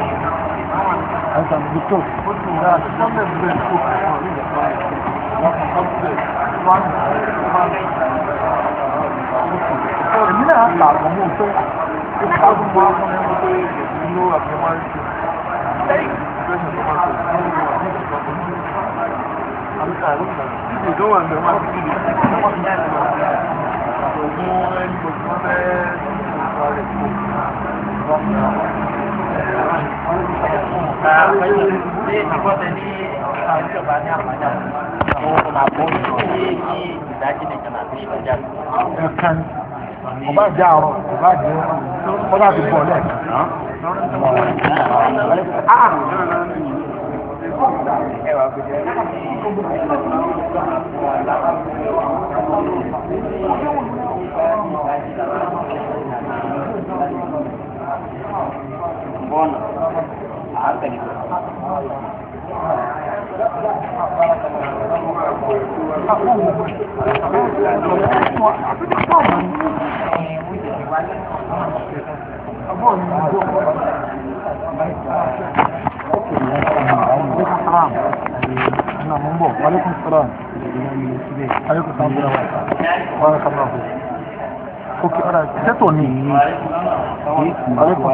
انت دكتور èmi náà ta àwọn ọmọ òfin ìpàdé wọn fún ẹni pé inú àti wọn ṣe ìgbésẹ̀ tó máa tẹ̀lé nínú àwọn ìṣòro àbíkà ìlú wà ní ọmọ àti ìlú wọn ti ní ògùn ẹni gbogbo wọn fẹ́ nípa rẹ̀ kó. Ní ìpàdé ní àwọn ìjọba ní àpàdé àwọn ọmọ àpò ìṣòro ẹ̀kan ọba jẹ́ àrọ̀ ọba jẹ́ ọba ti bọ̀ lẹ́ẹ̀kan. Bueno, antes وعليكم السلام. عليكم السلام. بارك الله فيك. اوكي انا تتوني. عليكم